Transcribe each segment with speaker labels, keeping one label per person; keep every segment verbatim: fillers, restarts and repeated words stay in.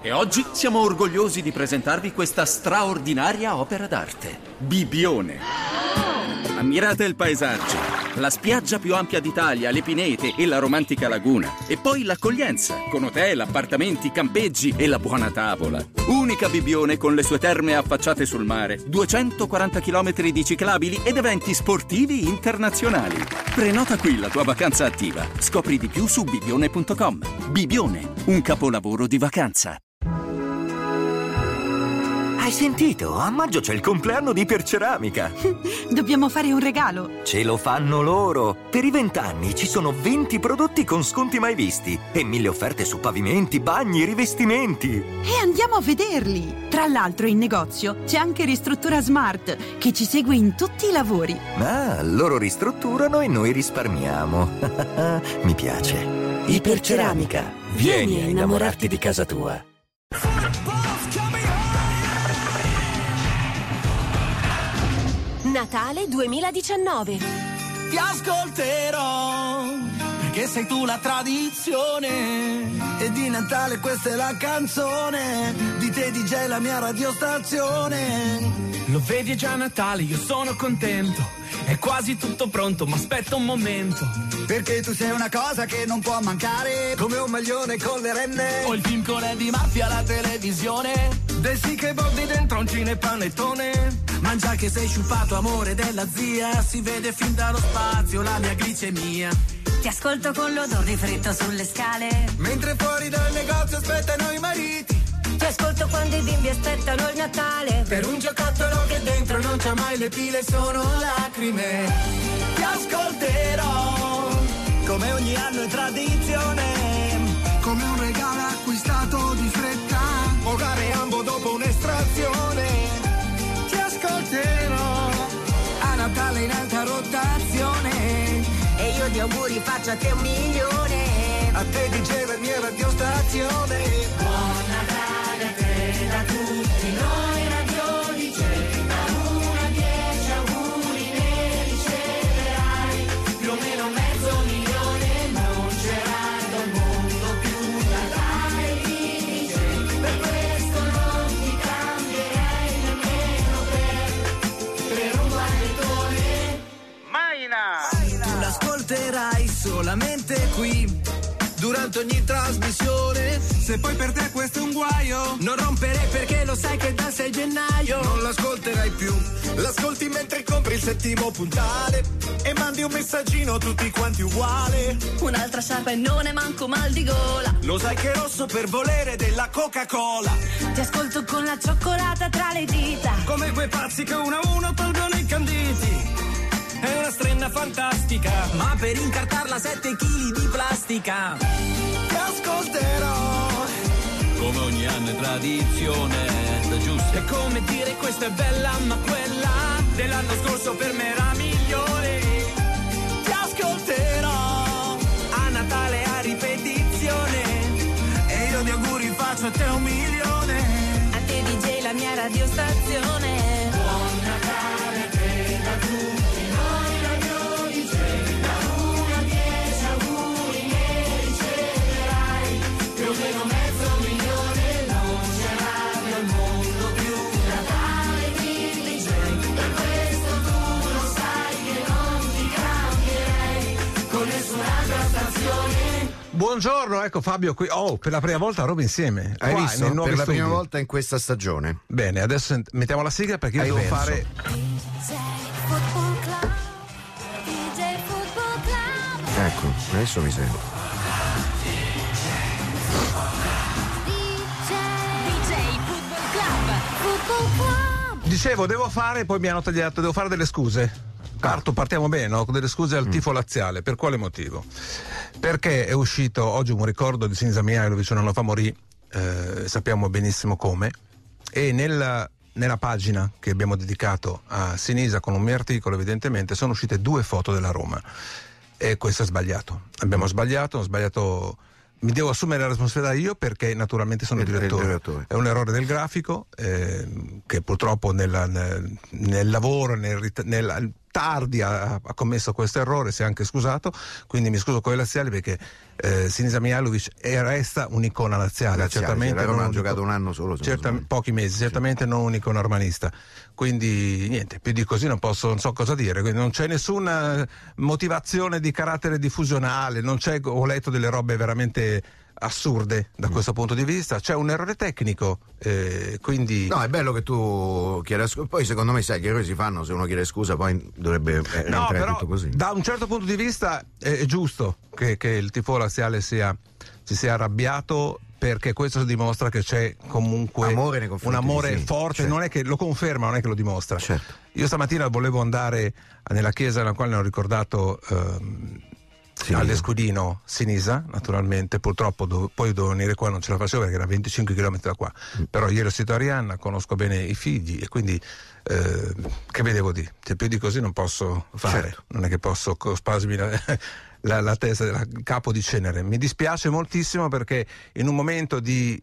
Speaker 1: E oggi siamo orgogliosi di presentarvi questa straordinaria opera d'arte, Bibbione. Ammirate il paesaggio, la spiaggia più ampia d'Italia, le pinete e la romantica laguna. E poi l'accoglienza, con hotel, appartamenti, campeggi e la buona tavola. Unica Bibbione con le sue terme affacciate sul mare, duecentoquaranta chilometri di ciclabili ed eventi sportivi internazionali. Prenota qui la tua vacanza attiva. Scopri di più su bibbione punto com. Bibbione, un capolavoro di vacanza.
Speaker 2: Hai sentito? A maggio c'è il compleanno di Iperceramica.
Speaker 3: Dobbiamo fare un regalo.
Speaker 2: Ce lo fanno loro. Per i vent'anni ci sono venti prodotti con sconti mai visti e mille offerte su pavimenti, bagni, rivestimenti.
Speaker 3: E andiamo a vederli. Tra l'altro in negozio c'è anche Ristruttura Smart che ci segue in tutti i lavori.
Speaker 2: Ah, loro ristrutturano e noi risparmiamo. Mi piace. Iperceramica. Vieni a innamorarti di casa tua.
Speaker 4: Natale duemiladiciannove.
Speaker 5: Ti ascolterò perché sei tu la tradizione e di Natale questa è la canzone di te D J, la mia radiostazione.
Speaker 6: Lo vedi, è già Natale, io sono contento, è quasi tutto pronto, ma aspetta un momento,
Speaker 5: perché tu sei una cosa che non può mancare, come un maglione con le renne
Speaker 6: o il film con Eddie Murphy alla televisione,
Speaker 5: del sì che bobbi dentro un cinepanettone.
Speaker 6: Mangia che sei sciupato, amore della zia, si vede fin dallo spazio la mia glicemia.
Speaker 7: Ti ascolto con l'odor di fritto sulle scale,
Speaker 5: mentre fuori dal negozio aspettano i mariti.
Speaker 7: Ti ascolto quando i bimbi aspettano il Natale,
Speaker 5: per un giocattolo che dentro non c'ha mai le pile, sono lacrime. Ti ascolterò come ogni anno è tradizione, come un regalo acquistato di fretta o gare ambo dopo un'estrazione. Ti ascolterò a Natale in alta rotazione
Speaker 7: e io di auguri faccio a te un milione,
Speaker 5: a te D J, la mia radiostazione.
Speaker 7: Buon Natale a te da tutti noi radio D J, da uno a dieci auguri ne riceverai, più o meno mezzo milione, non c'era al mondo più Natale di D J, per questo non ti cambierei nemmeno per, per un panettone.
Speaker 5: Maina! Tu l'ascolterai solamente qui, durante ogni trasmissione. Se poi per te questo è un guaio,
Speaker 6: non rompere perché lo sai che dal sei gennaio
Speaker 5: non l'ascolterai più. L'ascolti mentre compri il settimo puntale e mandi un messaggino tutti quanti uguale.
Speaker 7: Un'altra sciarpa e non è manco mal di gola.
Speaker 5: Lo sai che è rosso per volere della Coca-Cola.
Speaker 7: Ti ascolto con la cioccolata tra le dita,
Speaker 6: come quei pazzi che uno a uno tolgono i canditi. È una strenna fantastica, ma per incartarla sette chili di plastica.
Speaker 5: Ti ascolterò
Speaker 6: come ogni anno è tradizione, da giusto. È come dire questa è bella, ma quella dell'anno scorso per me era migliore.
Speaker 5: Ti ascolterò
Speaker 6: a Natale a ripetizione
Speaker 5: e io di auguri faccio a te un milione,
Speaker 7: a te D J, la mia radiostazione. Buon Natale a te da tutti.
Speaker 8: Buongiorno, ecco Fabio qui. Oh, per la prima volta roba insieme.
Speaker 9: Hai
Speaker 8: Qua,
Speaker 9: visto?
Speaker 8: nei nuovi
Speaker 9: Per la
Speaker 8: studi.
Speaker 9: prima volta in questa stagione.
Speaker 8: Bene, adesso sent- mettiamo la sigla perché io
Speaker 9: Hai
Speaker 8: devo
Speaker 9: perso.
Speaker 8: fare.
Speaker 9: Ecco, adesso mi sento.
Speaker 8: Dicevo, devo fare, poi mi hanno tagliato, devo fare delle scuse. Parto, partiamo bene, no? Con delle scuse al tifo laziale. Per quale motivo? Perché è uscito oggi un ricordo di Sinisa Mihajlovic, un anno fa morì, eh, sappiamo benissimo come, e nella, nella pagina che abbiamo dedicato a Sinisa con un mio articolo, evidentemente, sono uscite due foto della Roma. E questo è sbagliato. Abbiamo sbagliato, ho sbagliato. Mi devo assumere la responsabilità io perché naturalmente sono il direttore.
Speaker 9: il direttore.
Speaker 8: È un errore del grafico eh, che purtroppo nella, nel, nel lavoro, nel, nel tardi ha, ha commesso questo errore, si è anche scusato, quindi mi scuso con i laziali perché eh, Sinisa Mihajlovic è, resta un'icona laziale,
Speaker 9: laziale
Speaker 8: certamente
Speaker 9: non ha
Speaker 8: un
Speaker 9: giocato un anno solo,
Speaker 8: certa, pochi mesi, certamente sì. Non un'icona romanista, quindi niente, più di così non posso, non so cosa dire, quindi non c'è nessuna motivazione di carattere diffusionale, non c'è, ho letto delle robe veramente assurde da questo punto di vista, c'è un errore tecnico, eh, quindi
Speaker 9: no, è bello che tu chieda scusa, poi secondo me sai, gli errori si fanno, se uno chiede scusa poi dovrebbe eh,
Speaker 8: no, però,
Speaker 9: tutto così.
Speaker 8: Da un certo punto di vista è, è giusto che, che il tifo laziale sia, si sia arrabbiato, perché questo dimostra che c'è comunque
Speaker 9: amore
Speaker 8: un amore
Speaker 9: sì,
Speaker 8: forte,
Speaker 9: certo.
Speaker 8: Non è che lo conferma, non è che lo dimostra.
Speaker 9: Certo.
Speaker 8: Io stamattina volevo andare nella chiesa nella quale ne ho ricordato ehm,
Speaker 9: Sì,
Speaker 8: all'Escudino Sinisa, naturalmente, purtroppo do, poi dovevo venire qua, non ce la facevo perché era venticinque chilometri da qua, mm. però ieri ho sentito Arianna, conosco bene i figli e quindi eh, che vedevo di, cioè, più di così non posso fare, certo. Non è che posso spasmi la, la, la testa del capo di cenere. Mi dispiace moltissimo perché in un momento di,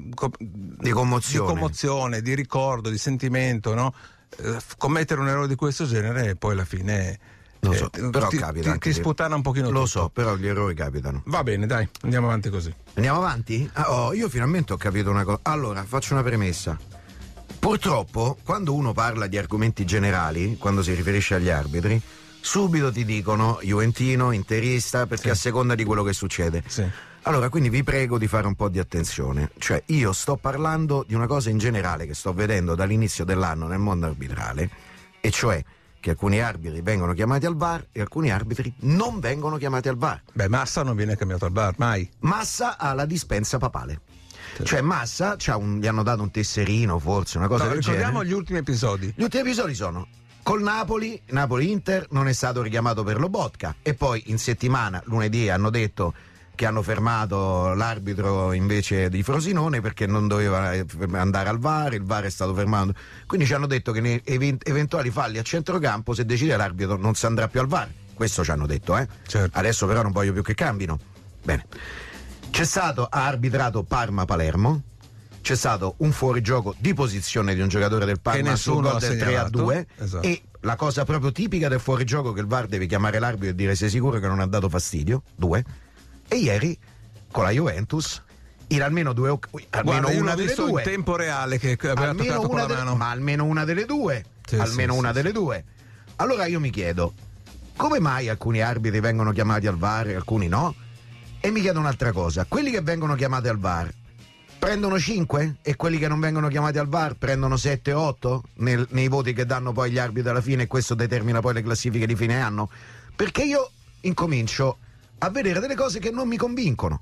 Speaker 9: di, commozione.
Speaker 8: di commozione, di ricordo, di sentimento, no? Eh, commettere un errore di questo genere e poi alla fine
Speaker 9: lo so,
Speaker 8: eh,
Speaker 9: però
Speaker 8: ti,
Speaker 9: capita
Speaker 8: ti, ti sputana un pochino
Speaker 9: lo
Speaker 8: tutto.
Speaker 9: so, però gli errori capitano.
Speaker 8: Va bene, dai, andiamo avanti così.
Speaker 9: Andiamo avanti? Ah, oh, io finalmente ho capito una cosa. Allora, faccio una premessa. Purtroppo, quando uno parla di argomenti generali, quando si riferisce agli arbitri, subito ti dicono juventino, interista, perché sì. A seconda di quello che succede.
Speaker 8: Sì.
Speaker 9: Allora, quindi vi prego di fare un po' di attenzione. Cioè, io sto parlando di una cosa in generale che sto vedendo dall'inizio dell'anno nel mondo arbitrale, e cioè che alcuni arbitri vengono chiamati al V A R e alcuni arbitri non vengono chiamati al V A R.
Speaker 8: Beh, Massa non viene chiamato al V A R, mai.
Speaker 9: Massa ha la dispensa papale.
Speaker 8: Sì.
Speaker 9: Cioè Massa c'ha un, gli hanno dato un tesserino, forse, una cosa
Speaker 8: no,
Speaker 9: del
Speaker 8: ricordiamo
Speaker 9: genere.
Speaker 8: Gli ultimi episodi.
Speaker 9: Gli ultimi episodi sono col Napoli, Napoli-Inter non è stato richiamato per Lobotka, e poi in settimana, lunedì, hanno detto che hanno fermato l'arbitro invece di Frosinone perché non doveva andare al V A R, il V A R è stato fermato, quindi ci hanno detto che nei event- eventuali falli a centrocampo, se decide l'arbitro non si andrà più al V A R, questo ci hanno detto, eh?
Speaker 8: Certo.
Speaker 9: Adesso però non voglio più che cambino. Bene, c'è stato, ha arbitrato Parma-Palermo, c'è stato un fuorigioco di posizione di un giocatore del Parma sul gol del tre a due, esatto. E la cosa proprio tipica del fuorigioco che il V A R deve chiamare l'arbitro e dire sei sicuro che non ha dato fastidio, due. E ieri con la Juventus in almeno due almeno
Speaker 8: Guarda,
Speaker 9: una delle due
Speaker 8: in tempo reale che aveva
Speaker 9: almeno
Speaker 8: toccato con la
Speaker 9: delle,
Speaker 8: mano,
Speaker 9: ma almeno una delle due sì, almeno sì, una sì, delle sì. due. Allora io mi chiedo come mai alcuni arbitri vengono chiamati al V A R e alcuni no, e mi chiedo un'altra cosa: quelli che vengono chiamati al V A R prendono cinque e quelli che non vengono chiamati al V A R prendono sette o otto nel, nei voti che danno poi gli arbitri alla fine, e questo determina poi le classifiche di fine anno? Perché io incomincio a vedere delle cose che non mi convincono,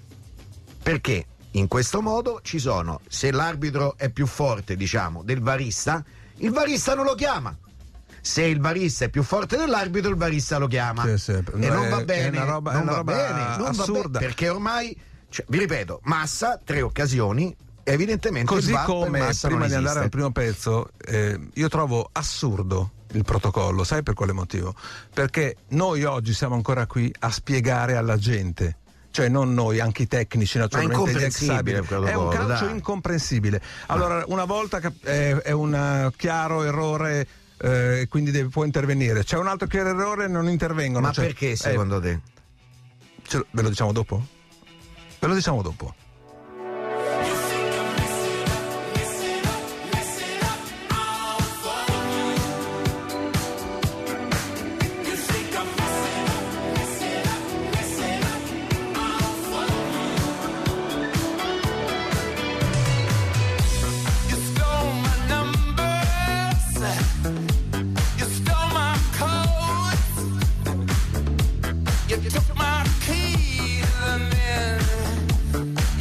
Speaker 9: perché in questo modo ci sono, se l'arbitro è più forte, diciamo, del varista, il varista non lo chiama, se il varista è più forte dell'arbitro il varista lo chiama,
Speaker 8: sì, sì.
Speaker 9: e non va bene,
Speaker 8: è una roba,
Speaker 9: non
Speaker 8: è una
Speaker 9: va
Speaker 8: roba
Speaker 9: bene, non
Speaker 8: assurda,
Speaker 9: va bene, perché ormai, cioè, vi ripeto, Massa tre occasioni, evidentemente
Speaker 8: così
Speaker 9: il V A R
Speaker 8: come
Speaker 9: per Massa
Speaker 8: prima
Speaker 9: non
Speaker 8: di andare
Speaker 9: esiste.
Speaker 8: al primo pezzo, eh, io trovo assurdo il protocollo, sai per quale motivo? Perché noi oggi siamo ancora qui a spiegare alla gente, cioè non noi, anche i tecnici, naturalmente gli ex arbitri. È un calcio dai. incomprensibile. Allora, una volta che è, è un chiaro errore, eh, quindi deve, può intervenire. C'è un altro chiaro errore, non intervengono.
Speaker 9: Ma
Speaker 8: cioè,
Speaker 9: perché secondo
Speaker 8: eh,
Speaker 9: te?
Speaker 8: Ce, ve lo diciamo dopo? Ve lo diciamo dopo.
Speaker 7: You took my key to the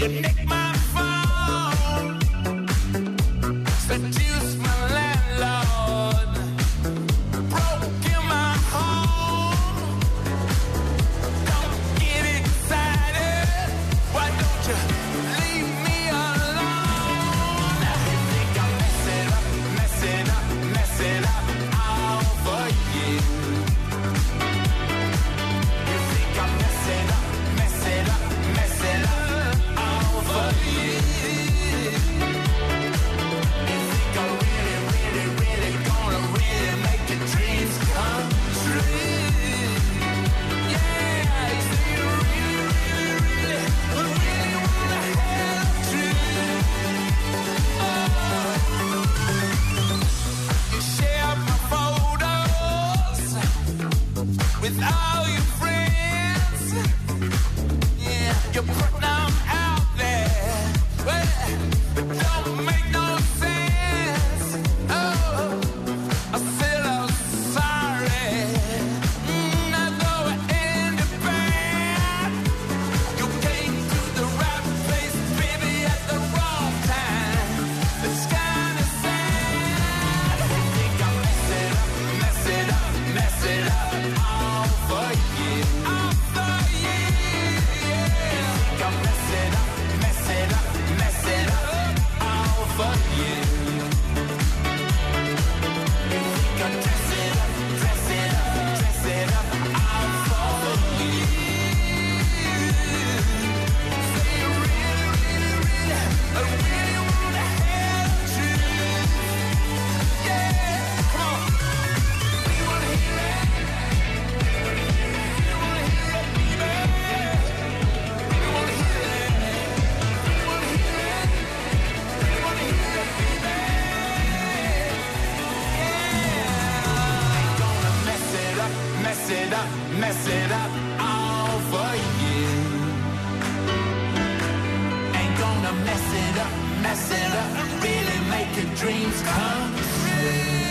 Speaker 5: mess it up, really make your dreams come true.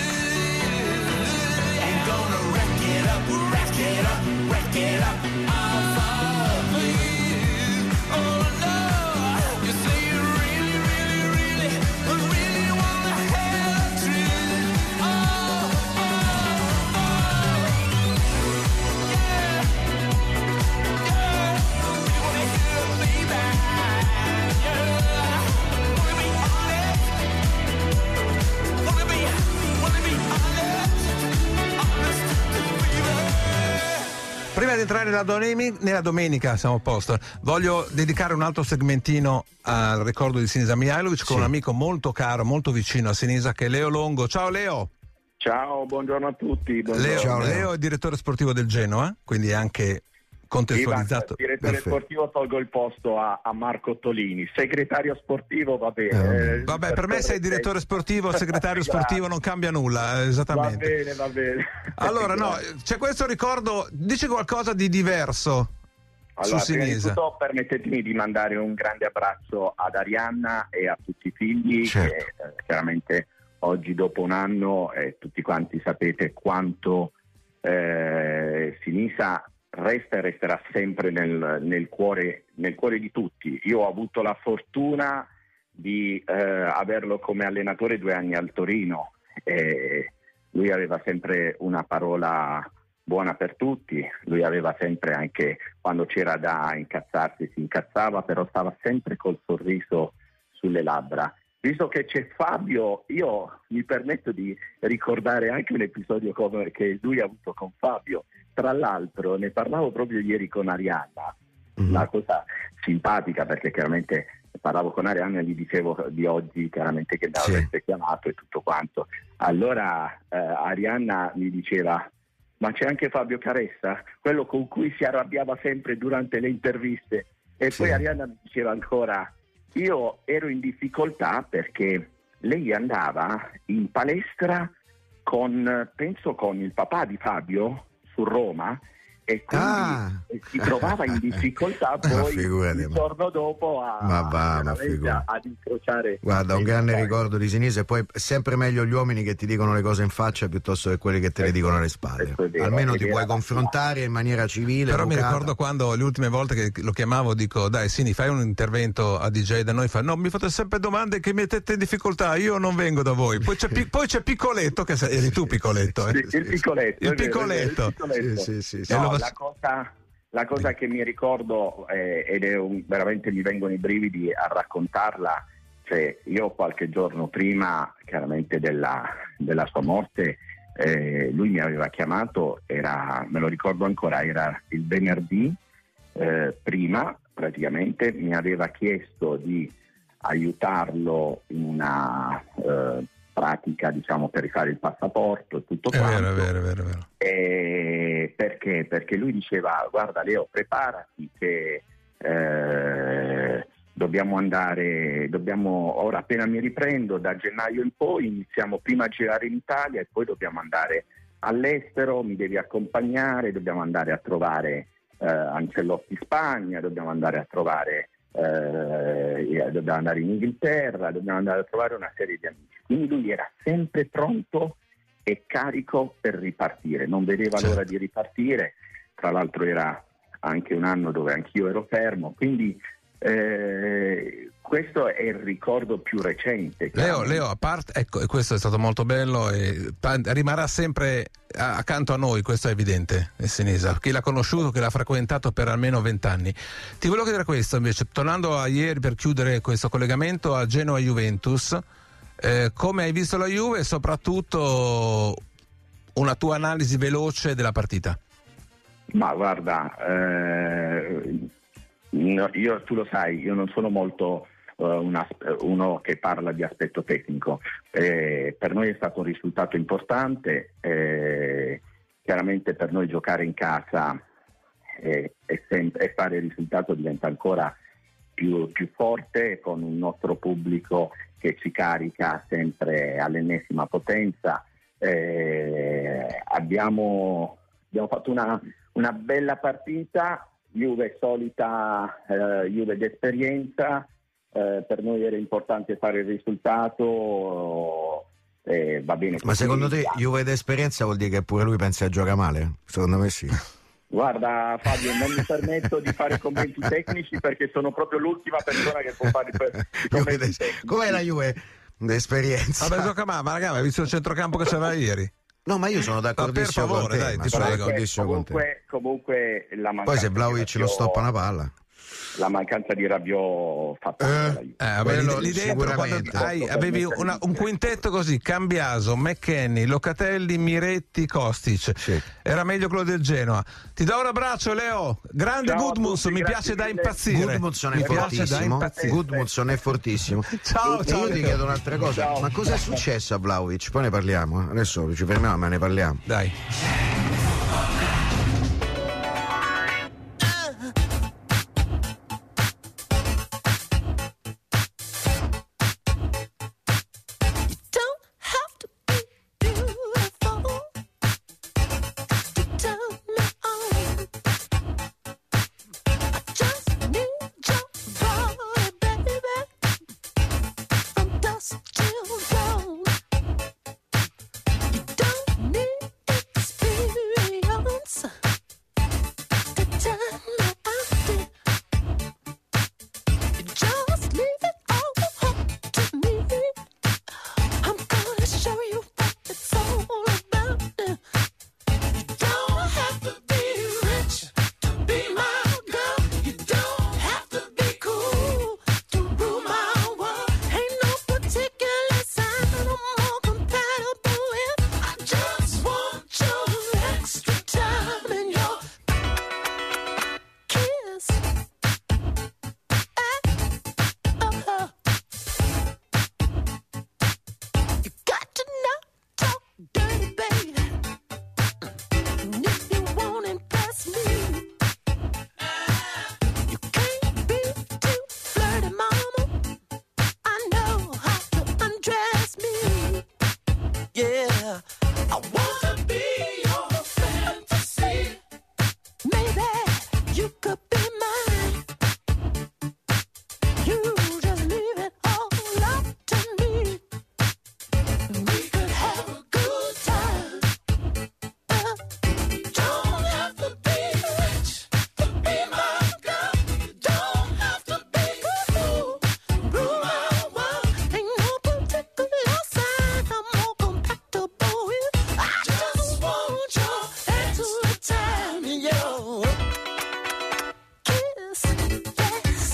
Speaker 5: Ain't gonna wreck it up, wreck it up, wreck it up all for you. Oh no, you say you really, really, really, really wanna have the truth. Oh, oh, oh, yeah, yeah, you wanna hear me back, yeah, wanna be honest, wanna be, wanna be honest, honest to baby.
Speaker 8: Prima di entrare nella, donemi- nella domenica, siamo a posto, voglio dedicare un altro segmentino al ricordo di Sinisa Mihajlovic con
Speaker 9: Sì.
Speaker 8: un amico molto caro, molto vicino a Sinisa, che è Leo Longo. Ciao Leo!
Speaker 10: Ciao, buongiorno a tutti. Buongiorno.
Speaker 8: Leo,
Speaker 9: Ciao, Leo.
Speaker 8: Leo è direttore sportivo del Genoa, quindi è anche contestualizzato.
Speaker 10: Sì, direttore
Speaker 8: Perfetto.
Speaker 10: sportivo, tolgo il posto a, a Marco Ottolini. Segretario sportivo va bene.
Speaker 9: Eh,
Speaker 10: Eh,
Speaker 8: Vabbè, per me sei direttore sportivo, segretario sportivo, non cambia nulla, eh,
Speaker 10: Va
Speaker 8: esattamente.
Speaker 10: bene, va bene.
Speaker 8: Allora, no, c'è questo ricordo, dici qualcosa di diverso
Speaker 10: Allora,
Speaker 8: su
Speaker 10: prima di
Speaker 8: Sinisa.
Speaker 10: tutto permettetemi di mandare un grande abbraccio ad Arianna e a tutti i figli,
Speaker 9: Certo.
Speaker 10: che eh, chiaramente oggi dopo un anno eh, tutti quanti sapete quanto eh, Sinisa resta e resterà sempre nel, nel cuore, nel cuore di tutti. Io ho avuto la fortuna di eh, averlo come allenatore due anni al Torino e lui aveva sempre una parola buona per tutti, lui aveva sempre, anche quando c'era da incazzarsi si incazzava, però stava sempre col sorriso sulle labbra. Visto che c'è Fabio, io mi permetto di ricordare anche un episodio come che lui ha avuto con Fabio. Tra l'altro ne parlavo proprio ieri con Arianna,
Speaker 9: Mm.
Speaker 10: una cosa simpatica, perché chiaramente parlavo con Arianna e gli dicevo di oggi chiaramente che mi
Speaker 9: Sì.
Speaker 10: avesse chiamato e tutto quanto. Allora eh, Arianna mi diceva: ma c'è anche Fabio Caressa, quello con cui si arrabbiava sempre durante le interviste. E
Speaker 9: Sì.
Speaker 10: poi Arianna mi diceva ancora: io ero in difficoltà perché lei andava in palestra con, penso con il papà di Fabio su Roma, e quindi
Speaker 9: Ah.
Speaker 10: si trovava in difficoltà
Speaker 9: Ma
Speaker 10: poi
Speaker 9: figurati,
Speaker 10: il
Speaker 9: ma-
Speaker 10: giorno dopo a,
Speaker 9: Ma va, ma
Speaker 10: veramente
Speaker 9: figurati.
Speaker 10: ad incrociare.
Speaker 9: Guarda, un
Speaker 10: il
Speaker 9: grande
Speaker 10: papà.
Speaker 9: ricordo di Sinisa, e poi è sempre meglio gli uomini che ti dicono le cose in faccia piuttosto che quelli che te le
Speaker 10: Questo-
Speaker 9: dicono alle spalle.
Speaker 10: questo è vero,
Speaker 9: Almeno
Speaker 10: è
Speaker 9: ti
Speaker 10: vero.
Speaker 9: puoi confrontare in maniera civile.
Speaker 8: Però mi
Speaker 9: educata.
Speaker 8: ricordo quando le ultime volte che lo chiamavo, dico: dai Sini, fai un intervento a D J da noi. Fa: no, mi fate sempre domande che mettete in difficoltà, io non vengo da voi. Poi c'è, Pi- poi c'è Piccoletto, che sei, eri tu Piccoletto, eh?
Speaker 10: Sì, il piccoletto,
Speaker 8: Il
Speaker 10: è vero, è vero,
Speaker 8: piccoletto.
Speaker 10: il piccoletto.
Speaker 9: Sì, sì, sì, sì.
Speaker 8: E
Speaker 10: No,
Speaker 8: lo va-
Speaker 10: la cosa, la cosa che mi ricordo eh, ed è un, veramente mi vengono i brividi a raccontarla, cioè io qualche giorno prima chiaramente della, della sua morte eh, lui mi aveva chiamato, era, me lo ricordo ancora, era il venerdì eh, prima, praticamente mi aveva chiesto di aiutarlo in una eh, pratica, diciamo, per rifare il passaporto e tutto
Speaker 8: È
Speaker 10: quanto.
Speaker 8: vero, è vero, è vero, è vero.
Speaker 10: Eh, perché? Perché lui diceva: guarda Leo, preparati che eh, dobbiamo andare, dobbiamo, ora appena mi riprendo da gennaio in poi iniziamo prima a girare in Italia e poi dobbiamo andare all'estero, mi devi accompagnare, dobbiamo andare a trovare eh, Ancelotti in Spagna, dobbiamo andare a trovare eh, dobbiamo andare in Inghilterra, dobbiamo andare a trovare una serie di amici. Quindi lui era sempre pronto e carico per ripartire, non vedeva
Speaker 8: Certo.
Speaker 10: l'ora di ripartire. Tra l'altro era anche un anno dove anch'io ero fermo, quindi eh, questo è il ricordo più recente.
Speaker 8: Leo, Leo, a parte, ecco, e questo è stato molto bello e pa- rimarrà sempre a- accanto a noi, questo è evidente, il Sinisa. Chi l'ha conosciuto, chi l'ha frequentato per almeno vent'anni. Ti volevo chiedere questo invece, tornando a ieri per chiudere questo collegamento a Genoa-Juventus, eh, come hai visto la Juve e soprattutto una tua analisi veloce della partita?
Speaker 10: Ma guarda, eh, no, io, tu lo sai, io non sono molto uh, una, uno che parla di aspetto tecnico. Eh, per noi è stato un risultato importante, eh, chiaramente per noi giocare in casa eh, e, sem- e fare il risultato diventa ancora più, più forte, con un nostro pubblico che ci carica sempre all'ennesima potenza. Eh, abbiamo, abbiamo fatto una, una bella partita, Juve solita, eh, Juve d'esperienza, eh, per noi era importante fare il risultato, eh, va bene.
Speaker 9: Ma secondo te Juve d'esperienza vuol dire che pure lui pensa a giocare male? Secondo me sì.
Speaker 10: Guarda Fabio, non mi permetto di fare commenti tecnici perché sono proprio l'ultima persona che può fare i commenti tecnici.
Speaker 9: Com'è la Juve d'esperienza?
Speaker 8: Vabbè, gioca ma, ma ragazzi, hai visto il centrocampo che c'era ieri?
Speaker 9: No, ma io sono d'accordissimo
Speaker 8: per favore,
Speaker 9: con te.
Speaker 8: dai,
Speaker 9: Ma
Speaker 8: ti
Speaker 9: sono
Speaker 8: prego.
Speaker 9: d'accordissimo con te.
Speaker 10: Comunque, comunque la mancanza
Speaker 9: Poi se Vlahovic
Speaker 10: di
Speaker 9: lo
Speaker 10: Rabiot-
Speaker 9: stoppa una palla.
Speaker 10: la mancanza di Rabiot fa parte della Juve.
Speaker 8: Eh, vabbè,
Speaker 9: Quello
Speaker 8: lì, lì dentro quando
Speaker 9: sicuramente.
Speaker 8: hai- avevi una- un quintetto così, Cambiaso, McKennie, Locatelli, Miretti, Kostic.
Speaker 9: Sì.
Speaker 8: Era meglio quello del Genoa. Ti do un abbraccio, Leo. Grande
Speaker 10: Ciao a
Speaker 8: Gudmunds,
Speaker 10: tutti,
Speaker 8: mi
Speaker 10: grazie
Speaker 8: piace da
Speaker 10: mille.
Speaker 8: impazzire.
Speaker 9: Gudmundsson è
Speaker 8: Mi piace da
Speaker 9: fortissimo.
Speaker 8: impazzire.
Speaker 9: Gudmundsson è fortissimo.
Speaker 8: Ciao,
Speaker 9: E
Speaker 8: ciao,
Speaker 9: io ti
Speaker 8: Leo.
Speaker 9: chiedo un'altra cosa.
Speaker 10: Ciao.
Speaker 9: Ma cosa è successo a Vlahovic? Poi ne parliamo. eh. Adesso ci fermiamo, ma ne parliamo.
Speaker 8: Dai.
Speaker 7: Don't have to be beautiful to turn me on. I just need your body, baby, from dusk till dawn. You don't need experience to turn me on. You just leave it all up to me. I'm gonna show you what it's all about. You don't have to be rich to be my girl. You don't have to be cool to rule my world. Ain't no particular sign I'm more compatible with. I just want your extra time and your kiss. Uh-huh. You got to not talk dirty, baby. And if you won't impress me, you can't be too flirty, mama. I know how to undress me. Yeah, I wanna be your fantasy. Maybe you could be mine. You just leave it all up to me. We could have a good time. Uh, you don't have to be rich to be my girl. You don't have to be cool to rule my world. Ain't no particular sign I'm more compatible with. I just want your extra time and your kiss. Yes.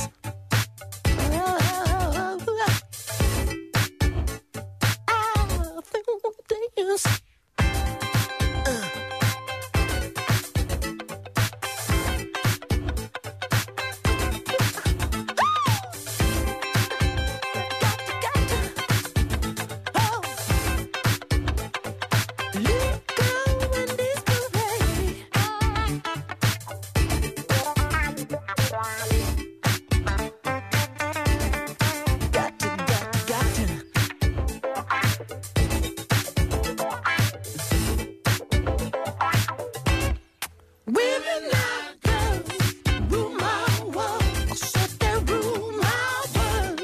Speaker 7: I feel this. Women and girls rule my world. I said they rule my world.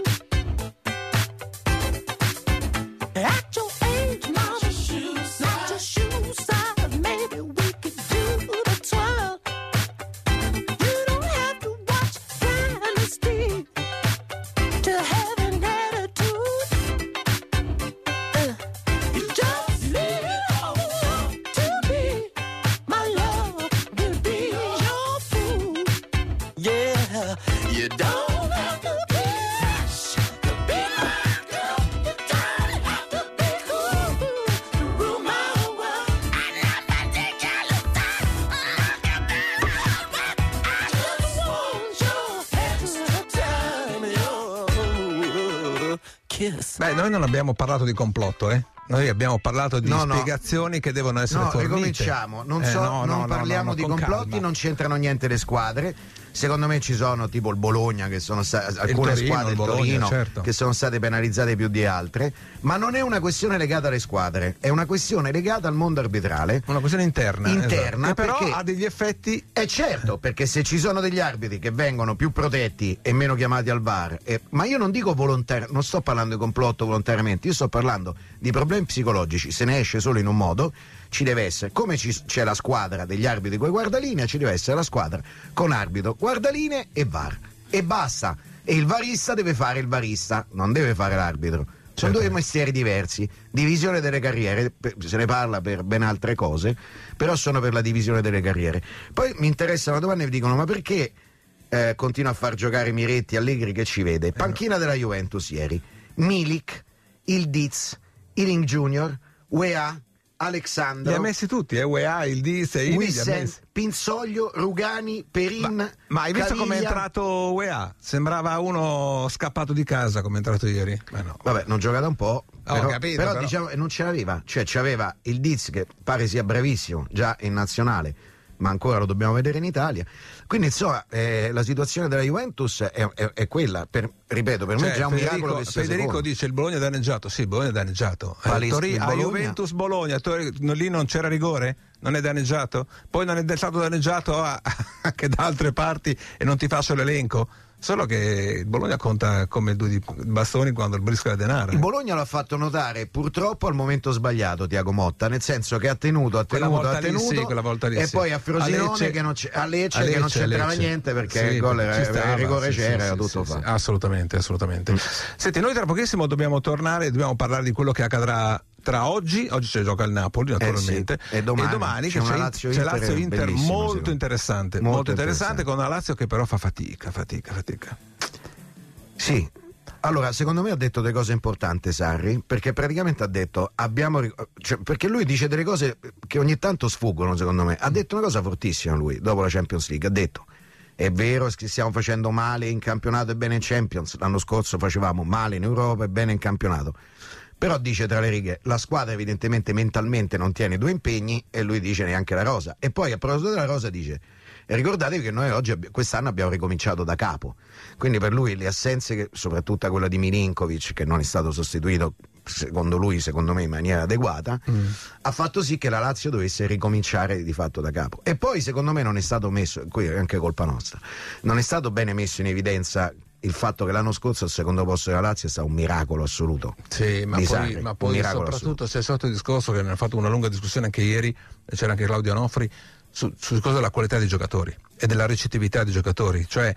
Speaker 7: At your age, mama, not your shoe size. Maybe we could do the twirl. You don't have to watch Dynasty to have an attitude. Uh, you just leave it all up to me. My love will be your fool. Yeah, you don't have to be rich to be my girl. You don't have to be cool to rule my world. I'm not particular sign. I just want your extra time, your kiss.
Speaker 8: Beh, noi non abbiamo parlato di complotto, eh? Noi abbiamo parlato di
Speaker 9: no, no.
Speaker 8: spiegazioni che devono essere
Speaker 9: no,
Speaker 8: fornite.
Speaker 9: Ricominciamo, non,
Speaker 8: eh,
Speaker 9: so,
Speaker 8: no,
Speaker 9: non
Speaker 8: no,
Speaker 9: parliamo
Speaker 8: no, no,
Speaker 9: di
Speaker 8: con
Speaker 9: complotti,
Speaker 8: calma.
Speaker 9: non c'entrano niente le squadre. Secondo me ci sono tipo il Bologna, che sono sta- alcune
Speaker 8: Torino,
Speaker 9: squadre,
Speaker 8: il
Speaker 9: il
Speaker 8: Bologna,
Speaker 9: Torino,
Speaker 8: certo.
Speaker 9: che sono state penalizzate più di altre, ma non è una questione legata alle squadre, è una questione legata al mondo arbitrale.
Speaker 8: Una questione interna.
Speaker 9: Interna,
Speaker 8: esatto. Che però
Speaker 9: perché
Speaker 8: ha degli effetti.
Speaker 9: è certo, perché se ci sono degli arbitri che vengono più protetti e meno chiamati al V A R, eh, ma io non dico volontariamente, non sto parlando di complotto volontariamente, io sto parlando di problemi psicologici. Se ne esce solo in un modo, ci deve essere, come ci, c'è la squadra degli arbitri con i guardalinee, ci deve essere la squadra con arbitro, guardalinee e V A R, e basta. E il varista deve fare il varista, non deve fare l'arbitro. Sono due mestieri diversi. Divisione delle carriere, se ne parla per ben altre cose, però sono per la divisione delle carriere. Poi mi interessa una domanda e mi dicono: ma perché eh, continua a far giocare Miretti, Allegri che ci vede? Panchina della Juventus ieri: Milik, il Diz, Iling Junior, U E A, Alexandro.
Speaker 8: Li ha messi tutti, eh? U E A, il Diz e
Speaker 9: Wissem, Pinsoglio, Rugani, Perin.
Speaker 8: Ma, ma hai visto come è entrato U E A? Sembrava uno scappato di casa come è entrato ieri. Beh, no.
Speaker 9: Vabbè, non gioca da un po'.
Speaker 8: Ho
Speaker 9: però,
Speaker 8: capito,
Speaker 9: però,
Speaker 8: però.
Speaker 9: diciamo non ce l'aveva, cioè c'aveva il Diz che pare sia bravissimo già in nazionale, ma ancora lo dobbiamo vedere in Italia. Quindi insomma eh, la situazione della Juventus è, è, è quella, per, ripeto, per
Speaker 8: Cioè,
Speaker 9: me è già un
Speaker 8: Federico,
Speaker 9: miracolo che sia
Speaker 8: Federico
Speaker 9: secondo.
Speaker 8: dice il Bologna è danneggiato, sì, il Bologna è danneggiato.
Speaker 9: Quali-
Speaker 8: Eh, Torino,
Speaker 9: il
Speaker 8: a
Speaker 9: Bologna?
Speaker 8: Juventus Bologna, Tor- no, lì non c'era rigore? Non è danneggiato? Poi non è stato danneggiato a- anche da altre parti e non ti faccio l'elenco? Solo che il Bologna conta come due di bastoni quando il brisco è denaro.
Speaker 9: Il Bologna l'ha fatto notare purtroppo al momento sbagliato Tiago Motta, nel senso che ha tenuto, ha
Speaker 8: Quella
Speaker 9: tenuto,
Speaker 8: volta
Speaker 9: ha
Speaker 8: lì
Speaker 9: tenuto
Speaker 8: sì, quella volta lì
Speaker 9: e
Speaker 8: sì.
Speaker 9: poi a Frosinone
Speaker 8: A Lecce-
Speaker 9: che non c'è, a Lecce,
Speaker 8: a
Speaker 9: che non
Speaker 8: Lecce,
Speaker 9: c'entrava
Speaker 8: Lecce.
Speaker 9: niente perché
Speaker 8: Sì,
Speaker 9: il gol
Speaker 8: ci
Speaker 9: era,
Speaker 8: stava,
Speaker 9: il rigore
Speaker 8: sì,
Speaker 9: c'era,
Speaker 8: sì,
Speaker 9: era
Speaker 8: sì,
Speaker 9: tutto
Speaker 8: sì,
Speaker 9: fatto.
Speaker 8: sì, assolutamente, assolutamente. Senti, noi tra pochissimo dobbiamo tornare, dobbiamo parlare di quello che accadrà tra oggi, oggi c'è gioca il Napoli naturalmente,
Speaker 9: Eh sì, e domani
Speaker 8: che
Speaker 9: c'è una
Speaker 8: c'è,
Speaker 9: Lazio-Inter
Speaker 8: c'è Lazio-Inter
Speaker 9: bellissima,
Speaker 8: molto
Speaker 9: secondo me.
Speaker 8: interessante,
Speaker 9: Molto
Speaker 8: molto interessante,
Speaker 9: interessante.
Speaker 8: con una Lazio che però fa fatica, fatica, fatica.
Speaker 9: Sì, allora secondo me ha detto delle cose importanti Sarri, perché praticamente ha detto abbiamo, cioè, perché lui dice delle cose che ogni tanto sfuggono secondo me. Ha detto una cosa fortissima lui dopo la Champions League, ha detto è vero che stiamo facendo male in campionato e bene in Champions, l'anno scorso facevamo male in Europa e bene in campionato, però dice tra le righe la squadra evidentemente mentalmente non tiene due impegni, e lui dice neanche la rosa. E poi a proposito della rosa dice: e ricordatevi che noi oggi quest'anno abbiamo ricominciato da capo, quindi per lui le assenze, che, soprattutto quella di Milinkovic che non è stato sostituito secondo lui, secondo me in maniera adeguata, mm. ha fatto sì che la Lazio dovesse ricominciare di fatto da capo. E poi secondo me non è stato messo, qui è anche colpa nostra, non è stato bene messo in evidenza il fatto che l'anno scorso al secondo posto della Lazio è stato un miracolo assoluto.
Speaker 8: Sì, ma
Speaker 9: di
Speaker 8: poi,
Speaker 9: Sarri,
Speaker 8: ma
Speaker 9: un
Speaker 8: poi
Speaker 9: miracolo
Speaker 8: soprattutto c'è stato il discorso che ne ha fatto una lunga discussione anche ieri, c'era anche Claudio Onofri, su, su cosa della qualità dei giocatori e della ricettività dei giocatori, cioè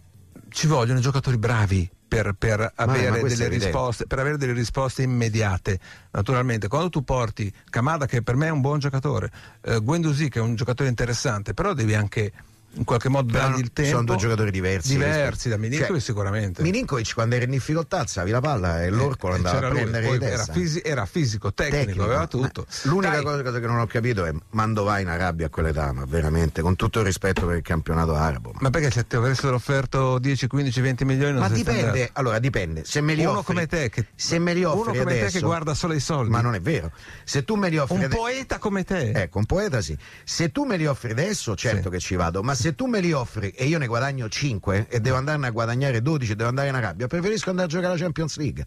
Speaker 8: ci vogliono giocatori bravi per, per avere
Speaker 9: ma
Speaker 8: delle risposte, per avere delle risposte immediate. Naturalmente quando tu porti Kamada, che per me è un buon giocatore, eh, Guendouzi che è un giocatore interessante, però devi anche in qualche modo dargli il tempo.
Speaker 9: Sono due giocatori diversi
Speaker 8: diversi da Milinkovic,
Speaker 9: cioè,
Speaker 8: sicuramente.
Speaker 9: Milinkovic quando era in difficoltà alzavi la palla e l'orco
Speaker 8: eh,
Speaker 9: andava a prendere
Speaker 8: lui,
Speaker 9: di
Speaker 8: era,
Speaker 9: testa.
Speaker 8: fisi- era fisico, tecnico,
Speaker 9: Tecnico,
Speaker 8: aveva tutto.
Speaker 9: L'unica
Speaker 8: Dai.
Speaker 9: cosa che non ho capito è quando vai in Arabia a quell'età, ma veramente, con tutto il rispetto per il campionato arabo.
Speaker 8: Ma perché se ti avessero offerto dieci, quindici, venti milioni non
Speaker 9: Ma
Speaker 8: saresti
Speaker 9: dipende,
Speaker 8: andato?
Speaker 9: allora dipende. Se me li
Speaker 8: Uno
Speaker 9: offri,
Speaker 8: come te che
Speaker 9: se me li offri
Speaker 8: uno come
Speaker 9: adesso,
Speaker 8: te che guarda solo i soldi.
Speaker 9: Ma non è vero. Se tu me li offri
Speaker 8: un
Speaker 9: ade-
Speaker 8: poeta come te.
Speaker 9: Ecco, un poeta sì. Se tu me li offri adesso, certo
Speaker 8: Sì.
Speaker 9: che ci vado, ma se tu me li offri e io ne guadagno cinque e devo andarne a guadagnare dodici e devo andare in Arabia, preferisco andare a giocare alla Champions League.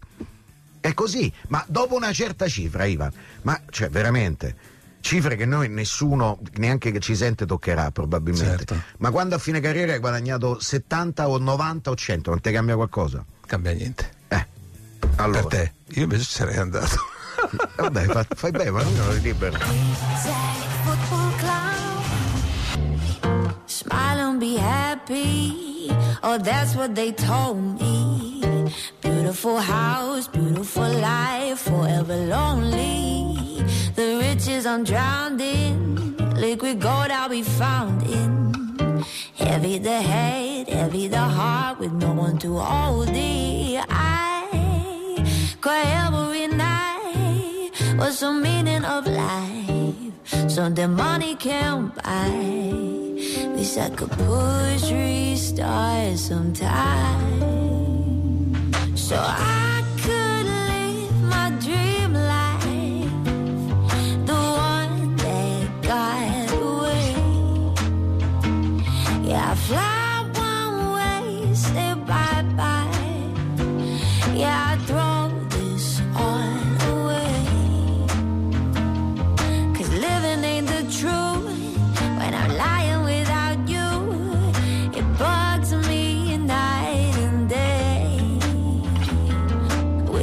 Speaker 9: È così, ma dopo una certa cifra, Ivan, ma cioè veramente cifre che noi nessuno, neanche che ci sente, toccherà probabilmente.
Speaker 8: Certo.
Speaker 9: Ma quando a fine carriera hai guadagnato settanta o novanta o cento, non ti cambia qualcosa?
Speaker 8: Cambia niente.
Speaker 9: Eh. Allora.
Speaker 8: Per te. Io invece ci sarei andato.
Speaker 9: Vabbè, fa, fai bene, ma non eri libero.
Speaker 7: Smile and be happy. Oh, that's what they told me. Beautiful house, beautiful life, forever lonely. The riches I'm drowned in, liquid gold I'll be found in. Heavy the head, heavy the heart, with no one to hold it. I cry every night. What's the meaning of life? Something money can't buy. Wish I could push restart sometime, so I could live my dream life.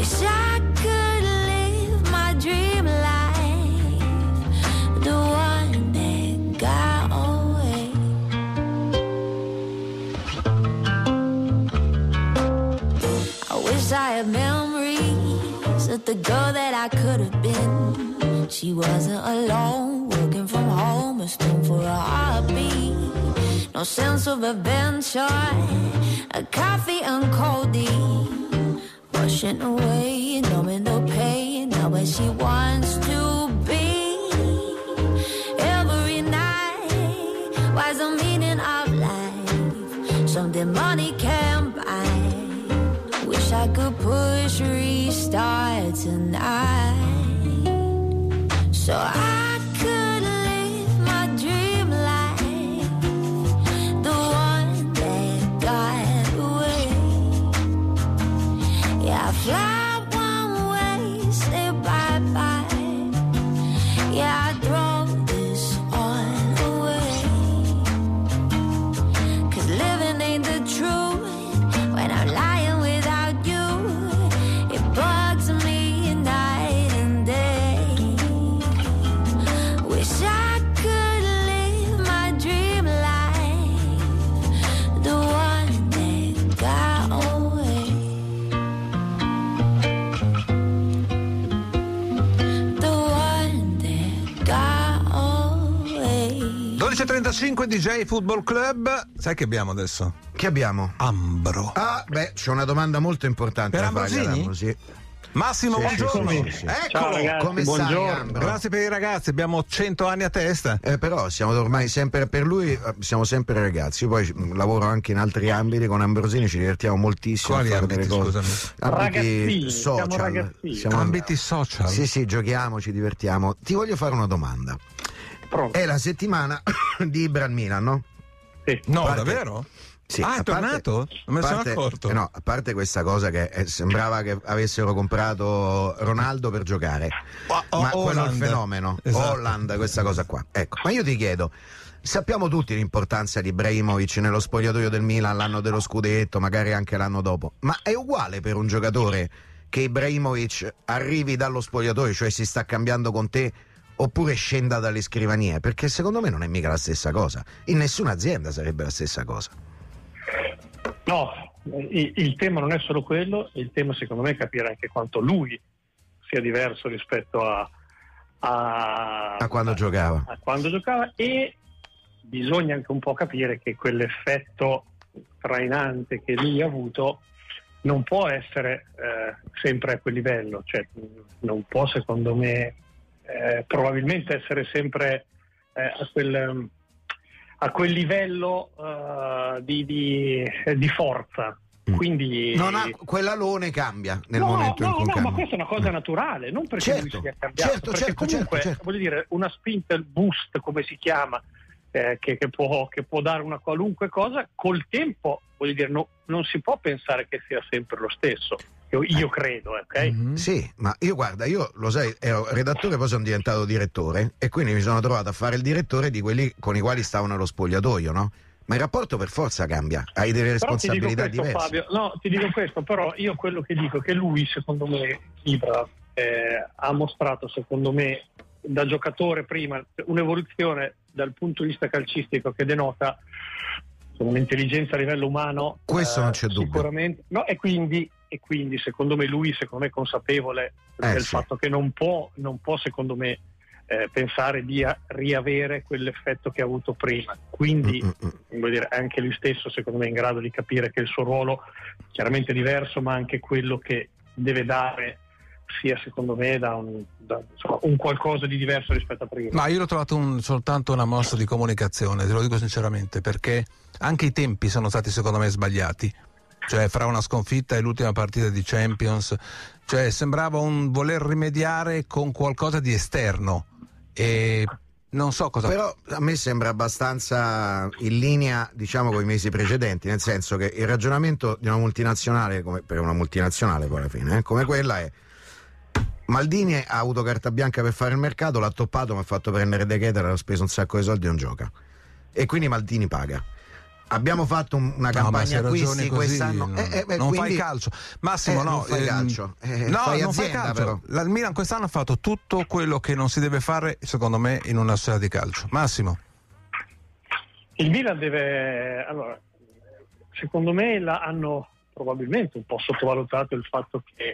Speaker 7: Wish I could live my dream life, the one that got away. I wish I had memories of the girl that I could have been. She wasn't alone, working from home, a spoon for a heartbeat. No sense of adventure, a coffee and codeine, washing away, numbing the pain. Now where she wants to be every night. Why's the meaning of life? Something money can't buy. Wish I could push restart tonight, so I could live my dream life, the one that got away. Yeah, I fly one way, say bye bye. Yeah, I throw this on away, 'cause living ain't the truth when I'm lying without you. It bugs me night and day. Wish I could live my dream life, the one that got away, the one that got away.
Speaker 8: dodici e trentacinque D J Football Club. Sai che abbiamo adesso?
Speaker 9: Che abbiamo?
Speaker 8: Ambro.
Speaker 9: Ah, beh, c'è una domanda molto importante
Speaker 8: Per
Speaker 9: da fargli ad
Speaker 8: Ambrosini?
Speaker 9: Ambro, sì.
Speaker 8: Massimo,
Speaker 9: Sì,
Speaker 8: buongiorno.
Speaker 9: sì, sì, sì.
Speaker 8: Eccolo.
Speaker 9: Ciao, ragazzi, come stai,
Speaker 8: buongiorno.
Speaker 9: Ambro?
Speaker 8: Grazie per i ragazzi, abbiamo cento anni a testa.
Speaker 9: Eh, però siamo ormai sempre per lui, eh, siamo sempre ragazzi. Io poi mm, lavoro anche in altri ambiti con Ambrosini, ci divertiamo moltissimo.
Speaker 8: Quali
Speaker 9: a fare
Speaker 8: ambiti,
Speaker 9: delle cose.
Speaker 8: scusami?
Speaker 9: Ambiti
Speaker 8: Ragazzini, siamo
Speaker 9: social.
Speaker 8: ragazzini.
Speaker 9: Siamo
Speaker 8: Ambiti social?
Speaker 9: Sì, sì, giochiamo, ci divertiamo. Ti voglio fare una domanda.
Speaker 11: Pronto.
Speaker 9: È la settimana di Ibra al Milan, no?
Speaker 11: Sì.
Speaker 8: No,
Speaker 9: Parte-
Speaker 8: davvero?
Speaker 9: Sì,
Speaker 8: Ah, è
Speaker 9: a parte-
Speaker 8: tornato? Non me ne sono
Speaker 9: parte-
Speaker 8: accorto.
Speaker 9: eh no, a parte questa cosa che eh, sembrava che avessero comprato Ronaldo per giocare,
Speaker 8: Oh, oh,
Speaker 9: ma quello è il
Speaker 8: Holland.
Speaker 9: fenomeno.
Speaker 8: Esatto.
Speaker 9: Holland, questa cosa qua. Ecco, ma io ti chiedo, sappiamo tutti l'importanza di Ibrahimovic nello spogliatoio del Milan l'anno dello scudetto, magari anche l'anno dopo, ma è uguale per un giocatore che Ibrahimovic arrivi dallo spogliatoio, cioè si sta cambiando con te, oppure scenda dalle scrivanie? Perché secondo me non è mica la stessa cosa. In nessuna azienda sarebbe la stessa cosa.
Speaker 11: No, il, il tema non è solo quello, il tema secondo me è capire anche quanto lui sia diverso rispetto a, a,
Speaker 9: A quando giocava.
Speaker 11: a quando giocava, e bisogna anche un po' capire che quell'effetto trainante che lui ha avuto non può essere eh, sempre a quel livello, cioè non può secondo me eh, probabilmente essere sempre eh, a quel... a quel livello uh, di, di, di forza. Quindi
Speaker 9: Non ha, quell'alone cambia nel
Speaker 11: no,
Speaker 9: momento
Speaker 11: no,
Speaker 9: in cui
Speaker 11: no,
Speaker 9: cambia.
Speaker 11: ma questa è una cosa naturale, non perché
Speaker 9: Certo,
Speaker 11: lui sia cambiato,
Speaker 9: certo,
Speaker 11: perché
Speaker 9: certo,
Speaker 11: comunque
Speaker 9: certo, certo.
Speaker 11: voglio dire, una spinta, il boost come si chiama, eh, che, che, può, che può dare una qualunque cosa, col tempo voglio dire, no, non si può pensare che sia sempre lo stesso. Io, io credo, ok?
Speaker 9: Mm-hmm. Sì, ma io guarda, io lo sai, ero redattore, poi sono diventato direttore e quindi mi sono trovato a fare il direttore di quelli con i quali stavano allo spogliatoio, no? Ma il rapporto per forza cambia, hai delle
Speaker 11: Però ti dico
Speaker 9: responsabilità
Speaker 11: questo,
Speaker 9: diverse.
Speaker 11: Fabio, no, ti dico questo, però io quello che dico è che lui, secondo me, Ibra, eh, ha mostrato, secondo me, da giocatore prima, un'evoluzione dal punto di vista calcistico che denota un'intelligenza a livello umano.
Speaker 9: Questo
Speaker 11: eh,
Speaker 9: non c'è dubbio.
Speaker 11: Sicuramente. No, e quindi, e quindi, secondo me, lui, secondo me, è consapevole
Speaker 9: Eh,
Speaker 11: del
Speaker 9: sì.
Speaker 11: fatto che non può, non può, secondo me, eh, pensare di a- riavere quell'effetto che ha avuto prima. Quindi, voglio dire, anche lui stesso, secondo me, è in grado di capire che il suo ruolo chiaramente è diverso, ma anche quello che deve dare sia, secondo me, da un, da, insomma, un qualcosa di diverso rispetto a prima.
Speaker 8: Ma io l'ho trovato un- soltanto una mossa di comunicazione, te lo dico sinceramente, perché anche i tempi sono stati secondo me sbagliati. Cioè fra una sconfitta e l'ultima partita di Champions, cioè sembrava un voler rimediare con qualcosa di esterno e non so cosa.
Speaker 9: Però a me sembra abbastanza in linea, diciamo, con i mesi precedenti, nel senso che il ragionamento di una multinazionale, come per una multinazionale poi alla fine, eh, come quella è: Maldini ha avuto carta bianca per fare il mercato, l'ha toppato, mi ha fatto prendere De Keter, ha speso un sacco di soldi e non gioca. E quindi Maldini paga. abbiamo fatto un, una campagna
Speaker 8: no,
Speaker 9: acquisti quest'anno.
Speaker 8: Non,
Speaker 9: eh, eh,
Speaker 8: non
Speaker 9: quindi...
Speaker 8: fai calcio, Massimo.
Speaker 9: Eh,
Speaker 8: no,
Speaker 9: non fai
Speaker 8: ehm,
Speaker 9: calcio. Eh,
Speaker 8: no,
Speaker 9: fai
Speaker 8: non
Speaker 9: azienda,
Speaker 8: fai calcio.
Speaker 9: però.
Speaker 8: La, il Milan quest'anno ha fatto tutto quello che non si deve fare, secondo me, in una società di calcio. Massimo.
Speaker 11: Il Milan deve, allora, secondo me la, hanno probabilmente un po' sottovalutato il fatto che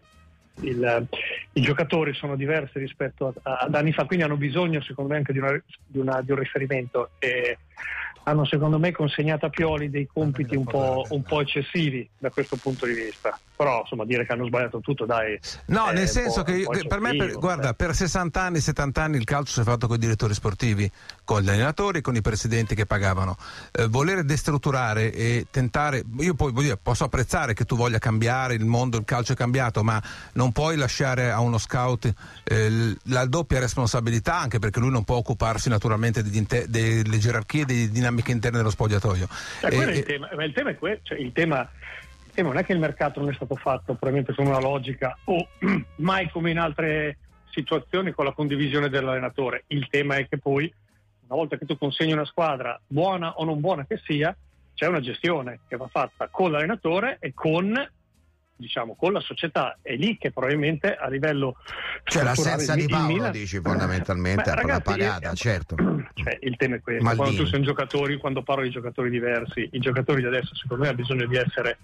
Speaker 11: il, i giocatori sono diversi rispetto a, ad anni fa, quindi hanno bisogno secondo me anche di, una, di, una, di un riferimento, e hanno secondo me consegnato a Pioli dei compiti un po', un po' eccessivi da questo punto di vista. Però insomma dire che hanno sbagliato tutto, dai.
Speaker 8: No, nel senso che,
Speaker 11: che
Speaker 8: per me, per, guarda, per sessanta anni, settanta anni il calcio si è fatto con i direttori sportivi, con gli allenatori, con i presidenti che pagavano. Eh, voler destrutturare e tentare, io poi voglio dire, posso apprezzare che tu voglia cambiare il mondo, il calcio è cambiato, ma non puoi lasciare a uno scout eh, la doppia responsabilità, anche perché lui non può occuparsi naturalmente degli inter- delle gerarchie, delle dinamiche interne dello spogliatoio.
Speaker 11: Cioè, quello
Speaker 8: eh,
Speaker 11: è il tema, ma il tema è questo, cioè, il tema E non è che il mercato non è stato fatto probabilmente con una logica o mai come in altre situazioni con la condivisione dell'allenatore. Il tema è che poi una volta che tu consegni una squadra, buona o non buona che sia, c'è una gestione che va fatta con l'allenatore e con, diciamo, con la società. È lì che probabilmente a livello
Speaker 9: cioè l'assenza di Paolo,
Speaker 11: Milan...
Speaker 9: dici fondamentalmente,
Speaker 11: Beh, ragazzi,
Speaker 9: pagata,
Speaker 11: eh, certo. Cioè, il tema è questo.
Speaker 9: Maldini.
Speaker 11: Quando tu sei un giocatore, quando parlo di giocatori diversi, i giocatori di adesso secondo me hanno bisogno di essere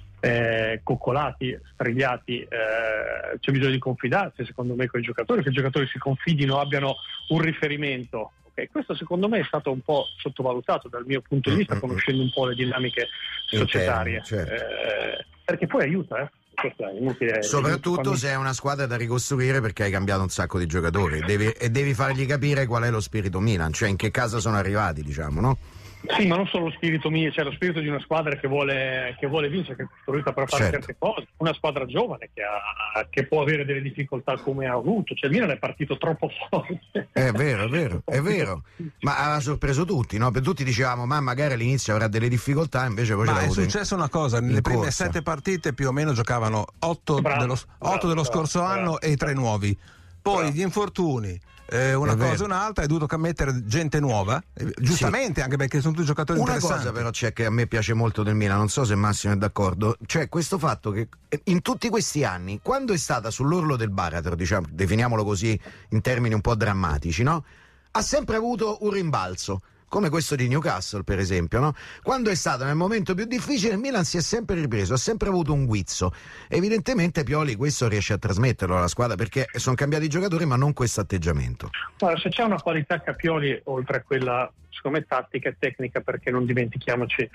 Speaker 11: eh, coccolati, strigliati, eh, c'è bisogno di confidarsi secondo me con i giocatori, che i giocatori si confidino, abbiano un riferimento. Okay? Questo secondo me è stato un po' sottovalutato dal mio punto di vista, mm-hmm. conoscendo un po' le dinamiche societarie,
Speaker 9: certo.
Speaker 11: eh, perché poi aiuta, eh? È inutile,
Speaker 9: soprattutto
Speaker 11: quando...
Speaker 9: se è una squadra da ricostruire, perché hai cambiato un sacco di giocatori devi, e devi fargli capire qual è lo spirito Milan, cioè in che casa sono arrivati, diciamo, no?
Speaker 11: Sì, ma non solo lo spirito mio, cioè lo spirito di una squadra che vuole, che vuole vincere, che è costruita per fare
Speaker 9: certo.
Speaker 11: certe cose, una squadra giovane che, ha, che può avere delle difficoltà come ha avuto, cioè il Milan è partito troppo forte.
Speaker 9: È vero, è vero, è vero, ma ha sorpreso tutti, no? Per tutti dicevamo, ma magari all'inizio avrà delle difficoltà, invece poi
Speaker 8: ma
Speaker 9: ce
Speaker 8: è successa una cosa, nelle prime
Speaker 9: corsa.
Speaker 8: sette partite più o meno giocavano otto
Speaker 11: Bravo,
Speaker 8: dello,
Speaker 11: bravo,
Speaker 8: otto dello
Speaker 11: bravo,
Speaker 8: scorso
Speaker 11: bravo,
Speaker 8: anno
Speaker 11: bravo.
Speaker 8: e tre nuovi, poi
Speaker 11: Bravo.
Speaker 8: gli infortuni. Eh, una
Speaker 9: È
Speaker 8: cosa
Speaker 9: vero.
Speaker 8: e un'altra, hai dovuto mettere gente nuova, eh, giustamente, sì. Anche perché sono tutti giocatori
Speaker 9: una
Speaker 8: interessanti.
Speaker 9: cosa però c'è che a me piace molto del Milan, non so se Massimo è d'accordo, cioè questo fatto che in tutti questi anni, quando è stata sull'orlo del baratro, diciamo, definiamolo così in termini un po' drammatici, no? Ha sempre avuto un rimbalzo, come questo di Newcastle per esempio, no? Quando è stato nel momento più difficile il Milan si è sempre ripreso, ha sempre avuto un guizzo. Evidentemente Pioli questo riesce a trasmetterlo alla squadra, perché sono cambiati i giocatori ma non questo atteggiamento.
Speaker 11: Guarda, se c'è una qualità che a Pioli, oltre a quella secondo me tattica e tecnica, perché non dimentichiamoci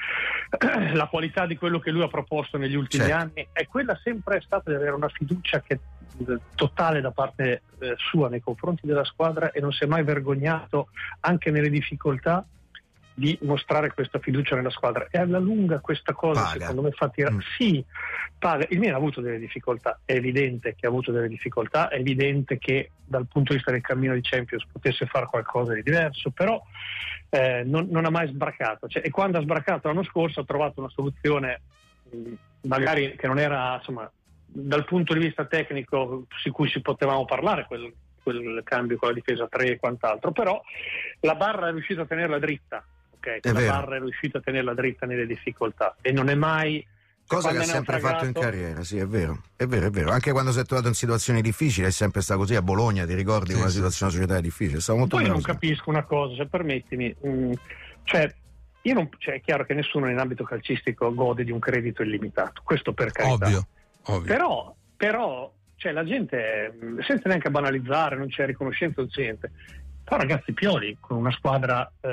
Speaker 11: la qualità di quello che lui ha proposto negli ultimi
Speaker 9: certo.
Speaker 11: anni, è quella sempre stata di avere una fiducia che totale da parte eh, sua nei confronti della squadra, e non si è mai vergognato anche nelle difficoltà di mostrare questa fiducia nella squadra, e alla lunga questa cosa
Speaker 9: paga.
Speaker 11: Secondo me fa tirare. Mm. Sì, paga. Il Milan ha avuto delle difficoltà, è evidente che ha avuto delle difficoltà, è evidente che dal punto di vista del cammino di Champions potesse fare qualcosa di diverso, però eh, non, non ha mai sbracato, cioè, e quando ha sbracato l'anno scorso ha trovato una soluzione mh, magari che non era, insomma, dal punto di vista tecnico su cui si potevamo parlare, quel, quel cambio con la difesa tre e quant'altro, però la barra è riuscita a tenerla dritta, ok? La
Speaker 9: vero.
Speaker 11: barra è riuscita a tenerla dritta nelle difficoltà, e non è mai,
Speaker 9: cosa che ha
Speaker 11: ne
Speaker 9: sempre
Speaker 11: fragato...
Speaker 9: fatto in carriera, sì, è vero, è vero, è vero. Anche quando si è trovato in situazioni difficili è sempre stato così. A Bologna, ti ricordi,
Speaker 8: sì,
Speaker 9: una
Speaker 8: sì.
Speaker 9: situazione societaria difficile, è stato molto
Speaker 11: Poi
Speaker 9: bravo.
Speaker 11: non capisco una cosa, se permettimi, mh, cioè io non, cioè, è chiaro che nessuno in ambito calcistico gode di un credito illimitato, questo per carità.
Speaker 8: Ovvio, ovvio.
Speaker 11: Però, però cioè, la gente, senza neanche banalizzare, non c'è riconoscenza, non c'è niente. Però ragazzi, Pioli con una squadra eh,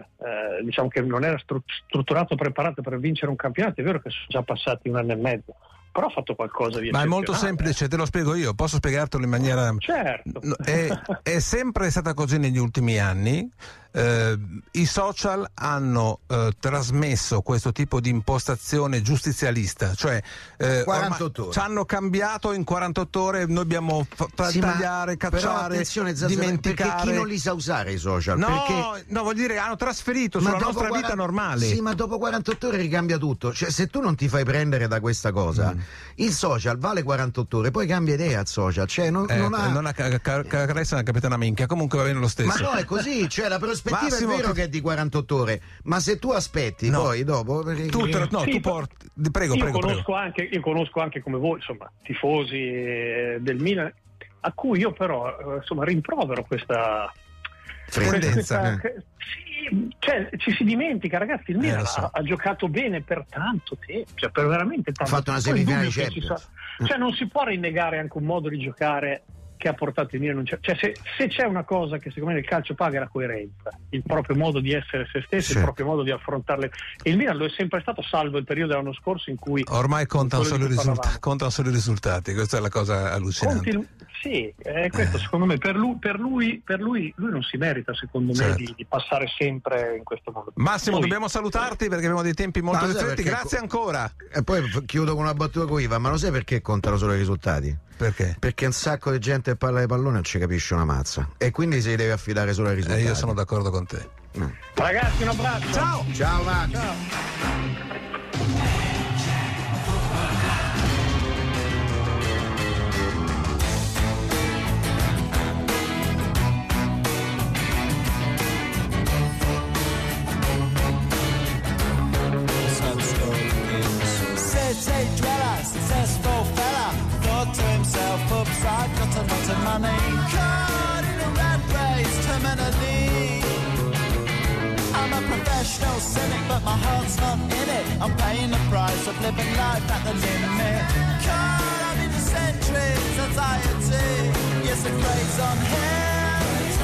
Speaker 11: eh, diciamo che non era stru- strutturato, preparato per vincere un campionato, è vero che sono già passati un anno e mezzo, però ha fatto qualcosa di
Speaker 8: ma è molto
Speaker 11: eccezionale.
Speaker 8: semplice, te lo spiego io, posso spiegartelo in maniera
Speaker 11: Certo.
Speaker 8: è, è sempre stata così negli ultimi anni. Eh, i social hanno eh, trasmesso questo tipo di impostazione giustizialista, cioè eh,
Speaker 9: quarantotto ore.
Speaker 8: Ci hanno cambiato in quarantotto ore, noi dobbiamo fa-
Speaker 9: Sì,
Speaker 8: tagliare,
Speaker 9: però
Speaker 8: cacciare,
Speaker 9: attenzione, Zazza,
Speaker 8: dimenticare.
Speaker 9: perché chi non li sa usare i social?
Speaker 8: No,
Speaker 9: perché...
Speaker 8: no, vuol dire hanno trasferito
Speaker 9: Ma
Speaker 8: sulla
Speaker 9: dopo
Speaker 8: nostra
Speaker 9: quaranta
Speaker 8: vita normale.
Speaker 9: Sì, ma dopo quarantotto ore ricambia tutto. Cioè, se tu non ti fai prendere da questa cosa, mm. il social vale quarantotto ore, poi cambia idea il social. Cioè, non,
Speaker 8: Eh,
Speaker 9: non ha.
Speaker 8: non ha ca- ca- carezza, non ha capito una minchia. Comunque va bene lo stesso.
Speaker 9: Ma no, è così. Cioè, la prospettiva prospettiva
Speaker 8: Massimo,
Speaker 9: è vero
Speaker 8: che...
Speaker 9: che è di quarantotto ore, ma se tu aspetti
Speaker 8: no.
Speaker 9: poi dopo perché...
Speaker 8: tu, te, no,
Speaker 11: sì,
Speaker 8: tu porti prego,
Speaker 11: io
Speaker 8: prego,
Speaker 11: conosco
Speaker 8: prego.
Speaker 11: Anche, io conosco anche come voi, insomma, tifosi eh, del Milan, a cui io però eh, insomma rimprovero questa
Speaker 8: tendenza.
Speaker 11: questa, eh. Sì, cioè, ci si dimentica, ragazzi, il Milan
Speaker 8: eh, so.
Speaker 11: ha, ha giocato bene per tanto tempo, cioè per veramente tanto tempo.
Speaker 9: Ha fatto una semifinale di
Speaker 11: Champions. Cioè non si può rinnegare anche un modo di giocare che ha portato il Milan, cioè se, se c'è una cosa che secondo me il calcio paga è la coerenza, il proprio modo di essere se stesso, sì. il proprio modo di affrontarle. E il Milan lo è sempre stato, salvo il periodo dell'anno scorso in cui
Speaker 8: ormai contano solo, risulta- contano solo i risultati, questa è la cosa allucinante.
Speaker 11: Il, sì, è questo eh. secondo me per lui, per lui, per lui, lui non si merita secondo certo. me di, di passare sempre in questo modo.
Speaker 8: Massimo,
Speaker 11: Poi,
Speaker 8: dobbiamo salutarti perché abbiamo dei tempi molto ristretti, grazie co- ancora.
Speaker 9: E poi chiudo con una battuta con Ivan, ma lo sai perché contano solo i risultati?
Speaker 8: Perché?
Speaker 9: Perché un sacco di gente che parla di pallone non ci capisce una mazza e quindi si deve affidare solo ai risultati.
Speaker 8: Eh, io sono d'accordo con te.
Speaker 9: Mm.
Speaker 11: Ragazzi, un abbraccio.
Speaker 8: Ciao.
Speaker 9: Ciao Max.
Speaker 11: Ciao.
Speaker 5: City dweller, successful fella, thought to himself, oops, I've got a lot of money. Caught in a rat race, terminally. I'm a professional cynic, but my heart's not in it. I'm paying the price of living life at the limit. Caught up in the centuries, anxiety. Yes, the craze on him.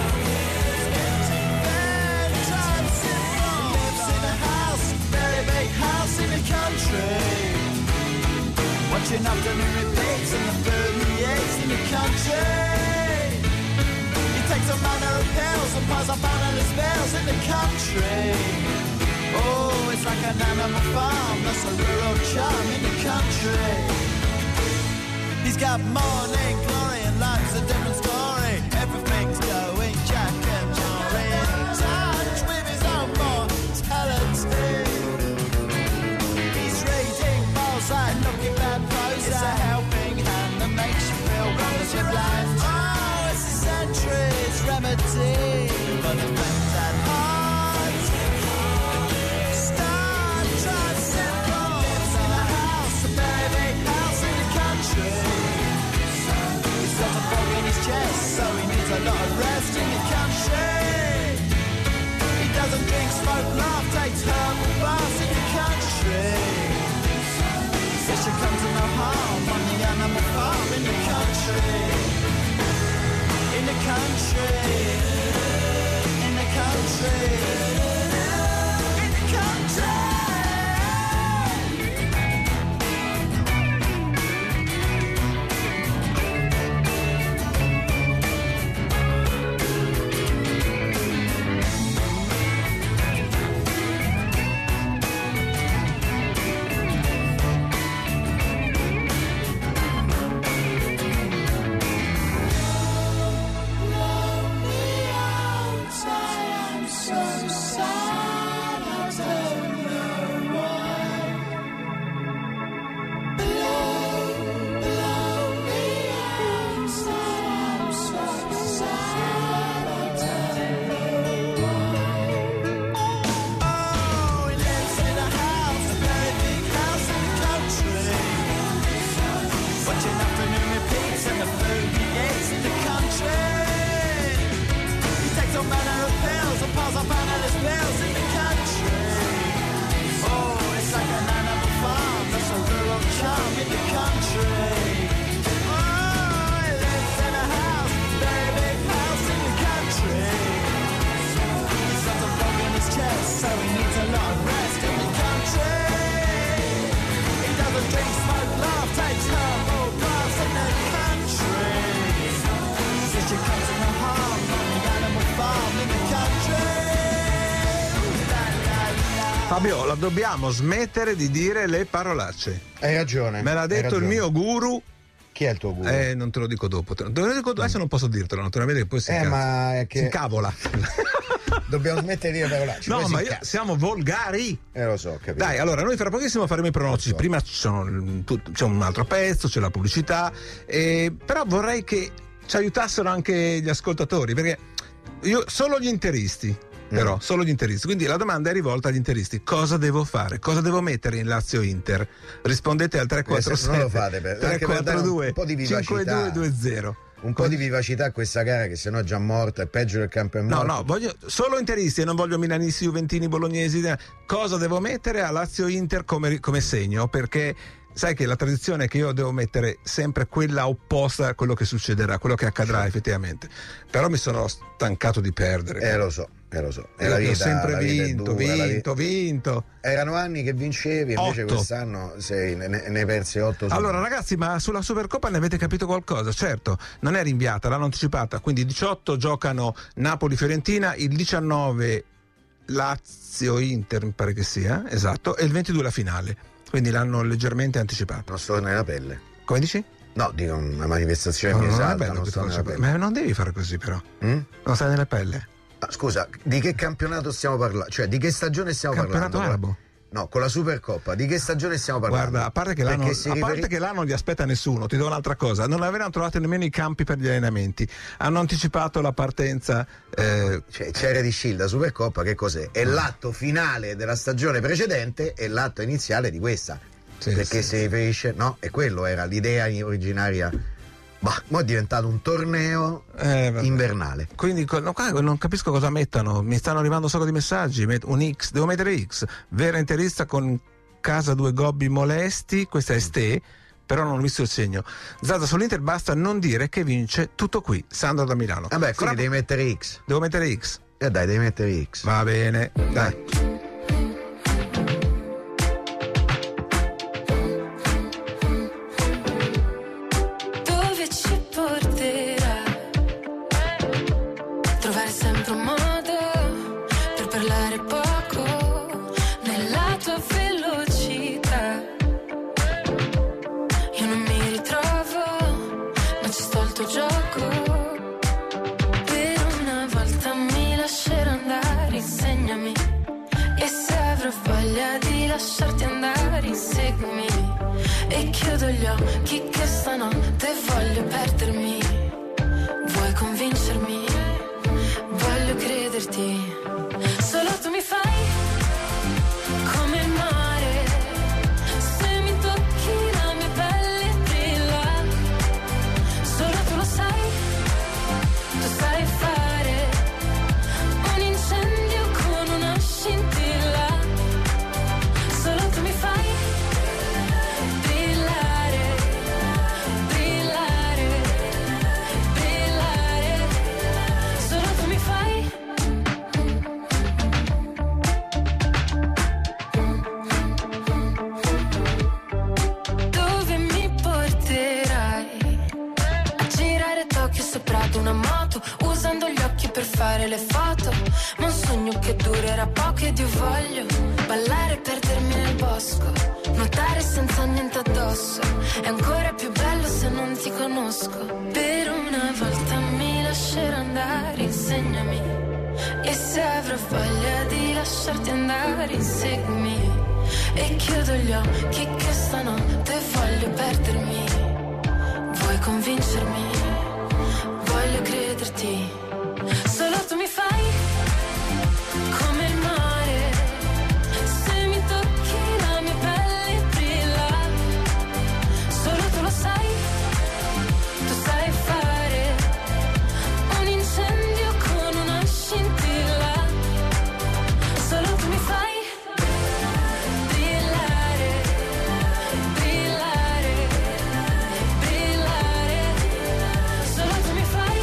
Speaker 5: Then drives simple. Lives in a house, very big house in the country. Watching afternoon repeats and the food he eats in the country. He takes a manner of pills and piles up analyst bills in the country. Oh, it's like an animal farm, that's a rural charm in the country. He's got morning glory and life's a different story. Everything's going Jack and Jory in touch with his own mortality. He's reading Balzac, looking bad prose. It's a helping hand that makes you feel relative blind. Oh, it's a century's remedy for the friends at heart. Star drives simple. Lives in a house, a very big house in the country. He's got a fog in his chest, so he needs a lot of rest in the country. He doesn't drink, smoke, laugh, takes herbal baths in the country. Fish should come to no harm on the animal farm in the country. In the country. In the country. In the country.
Speaker 8: Fabio, la dobbiamo smettere di dire le parolacce.
Speaker 9: Hai ragione.
Speaker 8: Me l'ha detto il mio guru.
Speaker 9: Chi è il tuo guru?
Speaker 8: Eh, non te lo dico dopo. Te lo dico, adesso non posso dirtelo, naturalmente, che poi si,
Speaker 9: eh,
Speaker 8: cavola.
Speaker 9: Ma è che...
Speaker 8: si incavola.
Speaker 9: Dobbiamo smettere di dire parolacce.
Speaker 8: No, ma io, siamo volgari.
Speaker 9: Eh, lo so, capito.
Speaker 8: Dai, allora, noi fra pochissimo faremo i pronostici. So. Prima ci sono, c'è un altro pezzo, c'è la pubblicità. Eh, però vorrei che ci aiutassero anche gli ascoltatori, perché io solo gli interisti. però,
Speaker 9: Mm.
Speaker 8: solo gli interisti. Quindi la domanda è rivolta agli interisti: cosa devo fare? Cosa devo mettere in Lazio Inter? Rispondete al tre quattro sette
Speaker 9: Non lo fate per,
Speaker 8: tre
Speaker 9: anche per dare
Speaker 8: quattro
Speaker 9: un
Speaker 8: due
Speaker 9: po' di
Speaker 8: cinque
Speaker 9: vivacità.
Speaker 8: due due zero.
Speaker 9: Un po' di vivacità a questa gara che sennò è già morta, è peggio del campo è morto.
Speaker 8: No, no, voglio solo interisti e non voglio milanisti, juventini, bolognesi. Cosa devo mettere a Lazio Inter come, come segno? Perché sai che la tradizione è che io devo mettere sempre quella opposta a quello che succederà, quello che accadrà effettivamente. Però mi sono stancato di perdere.
Speaker 9: Eh lo so, eh lo so. È
Speaker 8: Io
Speaker 9: la
Speaker 8: che
Speaker 9: vita,
Speaker 8: ho sempre
Speaker 9: la vita è
Speaker 8: vinto,
Speaker 9: dura, la
Speaker 8: vinto,
Speaker 9: vita-
Speaker 8: vinto.
Speaker 9: Erano anni che vincevi, invece
Speaker 8: Otto.
Speaker 9: quest'anno sei, ne, ne hai persi otto. su-
Speaker 8: Allora ragazzi, ma sulla Supercoppa ne avete capito qualcosa? Certo, non è rinviata, l'hanno anticipata, quindi diciotto giocano Napoli-Fiorentina, il diciannove Lazio-Inter mi pare che sia, esatto, e il ventidue la finale, quindi l'hanno leggermente anticipata.
Speaker 9: Non sto nella pelle.
Speaker 8: Come dici?
Speaker 9: No, dico una manifestazione
Speaker 8: No,
Speaker 9: mi
Speaker 8: non è
Speaker 9: esalta,
Speaker 8: bello
Speaker 9: non
Speaker 8: che
Speaker 9: sto
Speaker 8: tu
Speaker 9: nella
Speaker 8: faccia-
Speaker 9: pelle.
Speaker 8: ma non devi fare così però,
Speaker 9: Mm?
Speaker 8: non stai nella pelle.
Speaker 9: Ah, scusa, di che campionato stiamo parlando? Cioè, di che stagione stiamo
Speaker 8: Campionato
Speaker 9: parlando?
Speaker 8: arabo.
Speaker 9: No, con la Supercoppa, di che stagione stiamo parlando?
Speaker 8: Guarda, a parte che l'anno,
Speaker 9: Perché si
Speaker 8: a parte
Speaker 9: riferi-
Speaker 8: che l'anno non li aspetta nessuno, ti do un'altra cosa, non avevano trovato nemmeno i campi per gli allenamenti, hanno anticipato la partenza. eh,
Speaker 9: Cioè, c'era di Shield, la Supercoppa, che cos'è? È l'atto finale della stagione precedente e l'atto iniziale di questa.
Speaker 8: Sì,
Speaker 9: perché
Speaker 8: sì.
Speaker 9: si riferisce, no? E quello era l'idea originaria. Bah, mo è diventato un torneo
Speaker 8: Eh, vabbè.
Speaker 9: invernale.
Speaker 8: Quindi co- no, qua non capisco cosa mettano, mi stanno arrivando un sacco di messaggi, met- un X, devo mettere X, vera interista con casa due gobbi molesti, questa è Ste, però non ho visto il segno. Zazza sull'Inter basta non dire che vince tutto qui, Sandro da Milano.
Speaker 9: Vabbè, quindi
Speaker 8: Fra-
Speaker 9: devi mettere X.
Speaker 8: Devo mettere X.
Speaker 9: E eh dai, devi mettere X.
Speaker 8: Va bene, dai.
Speaker 7: Dove ci porterà? Trovare sempre un modo per parlare poco nella tua velocità. Io non mi ritrovo, ma ci sto al tuo gioco. Per una volta mi lascerò andare, insegnami. E se avrò voglia di lasciarti andare, inseguimi. E chiudo gli occhi che stanotte voglio perdermi. Vuoi convincermi? Voglio crederti. Solo tu mi fai come il mare. Se mi tocchi la mia pelle brilla. Solo tu lo sai. Tu sai fare un incendio con una scintilla. Solo tu mi fai brillare, brillare, brillare. Solo tu mi fai. Dove mi porterai? A girare Tokyo sopra ad una moto, usando gli occhi per fare le foto. Ma un sogno che durerà poco ed io voglio ballare e perdermi nel bosco, nuotare senza niente addosso. È ancora più bello se non ti conosco. Per una volta mi lascerò andare, insegnami. E se avrò voglia di lasciarti andare, inseguimi. E chiudo gli occhi che stanotte voglio perdermi. Vuoi convincermi? Voglio crederti. Solo tu mi fai come il mare. Se mi tocchi la mia pelle brilla. Solo tu lo sai. Tu sai fare un incendio con una scintilla. Solo tu mi fai brillare, brillare, brillare. Solo tu mi fai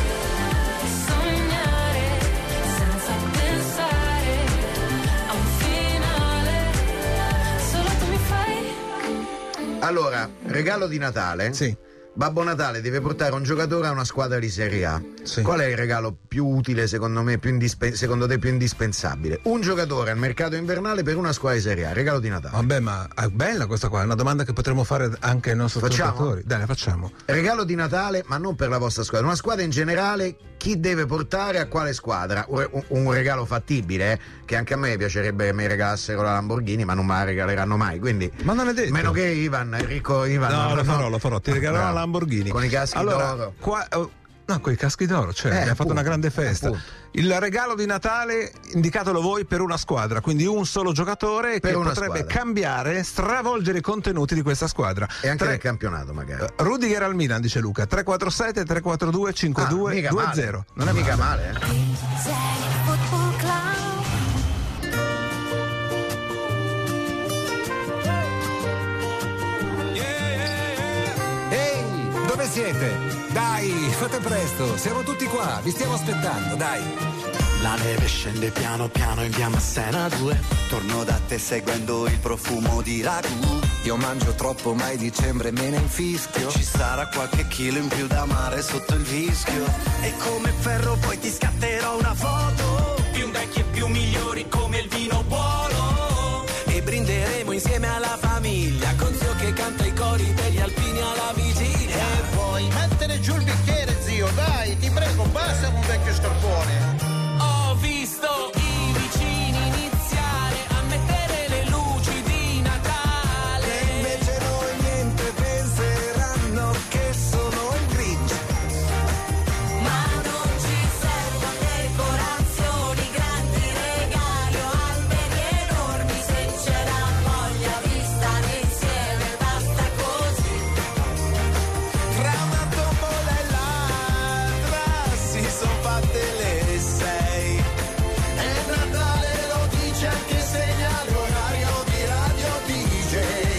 Speaker 7: sognare senza pensare a un finale. Solo tu mi fai.
Speaker 9: Allora, regalo di Natale.
Speaker 8: Sì.
Speaker 9: Babbo Natale deve portare un giocatore a una squadra di Serie A.
Speaker 8: Sì.
Speaker 9: Qual è il regalo più utile, secondo me, più indispe- secondo te più indispensabile? Un giocatore al mercato invernale per una squadra di Serie A, regalo di Natale.
Speaker 8: Vabbè, ma è bella questa qua, è una domanda che potremmo fare anche ai nostri
Speaker 9: Facciamo?
Speaker 8: ascoltatori. Dai, la facciamo.
Speaker 9: Regalo di Natale, ma non per la vostra squadra, una squadra in generale, chi deve portare a quale squadra? Un, un- un regalo fattibile, eh? Che anche a me piacerebbe che mi regalassero la Lamborghini, ma non me la regaleranno mai, quindi
Speaker 8: Ma non è detto.
Speaker 9: meno che Ivan, Enrico Ivan.
Speaker 8: No, lo farò, lo farò, ti regalerò
Speaker 9: Bravo.
Speaker 8: una Lamborghini.
Speaker 9: Con i caschi
Speaker 8: allora,
Speaker 9: d'oro.
Speaker 8: qua, oh, No, quei caschi d'oro, cioè,
Speaker 9: Eh,
Speaker 8: ha fatto
Speaker 9: appunto,
Speaker 8: una grande festa.
Speaker 9: appunto.
Speaker 8: Il regalo di Natale, indicatelo voi, per una squadra, quindi un solo giocatore
Speaker 9: Per
Speaker 8: che
Speaker 9: una
Speaker 8: potrebbe
Speaker 9: squadra.
Speaker 8: cambiare, stravolgere i contenuti di questa squadra.
Speaker 9: E anche
Speaker 8: Tre-
Speaker 9: nel campionato magari.
Speaker 8: Rudiger al Milan, dice Luca. tre quattro sette tre quattro due cinque due
Speaker 9: Ah, mica
Speaker 8: due
Speaker 9: male.
Speaker 8: zero. Non è
Speaker 9: mica
Speaker 8: male.
Speaker 9: male, eh.
Speaker 12: Ehi, dove siete? Dai, fate presto, siamo tutti qua, vi stiamo aspettando, dai.
Speaker 5: La neve scende piano piano in via Massena due. Torno da te seguendo il profumo di ragù.
Speaker 12: Io mangio troppo, ma è dicembre me ne infischio.
Speaker 5: Ci sarà qualche chilo in più da mare sotto il vischio. E come ferro poi ti scatterò una foto. Più vecchi e più migliori come il vino buono.
Speaker 12: E brinderemo insieme alla famiglia, con zio che canta i cori degli alpini alla vigilia.
Speaker 13: E poi mettere giù il bicchiere, zio, dai, ti prego, basta un vecchio scarpone.
Speaker 6: Ho visto i vicini iniziare a mettere le luci di Natale.
Speaker 12: E invece noi niente, penseranno che sono il Grinch.
Speaker 7: Ma non ci servono decorazioni, grandi regali o alberi enormi. Se c'era voglia di stare insieme basta così.
Speaker 12: Tra una tombola e l'altra si son fatte le sei.
Speaker 5: E Natale lo dice anche il segnale orario di Radio D J.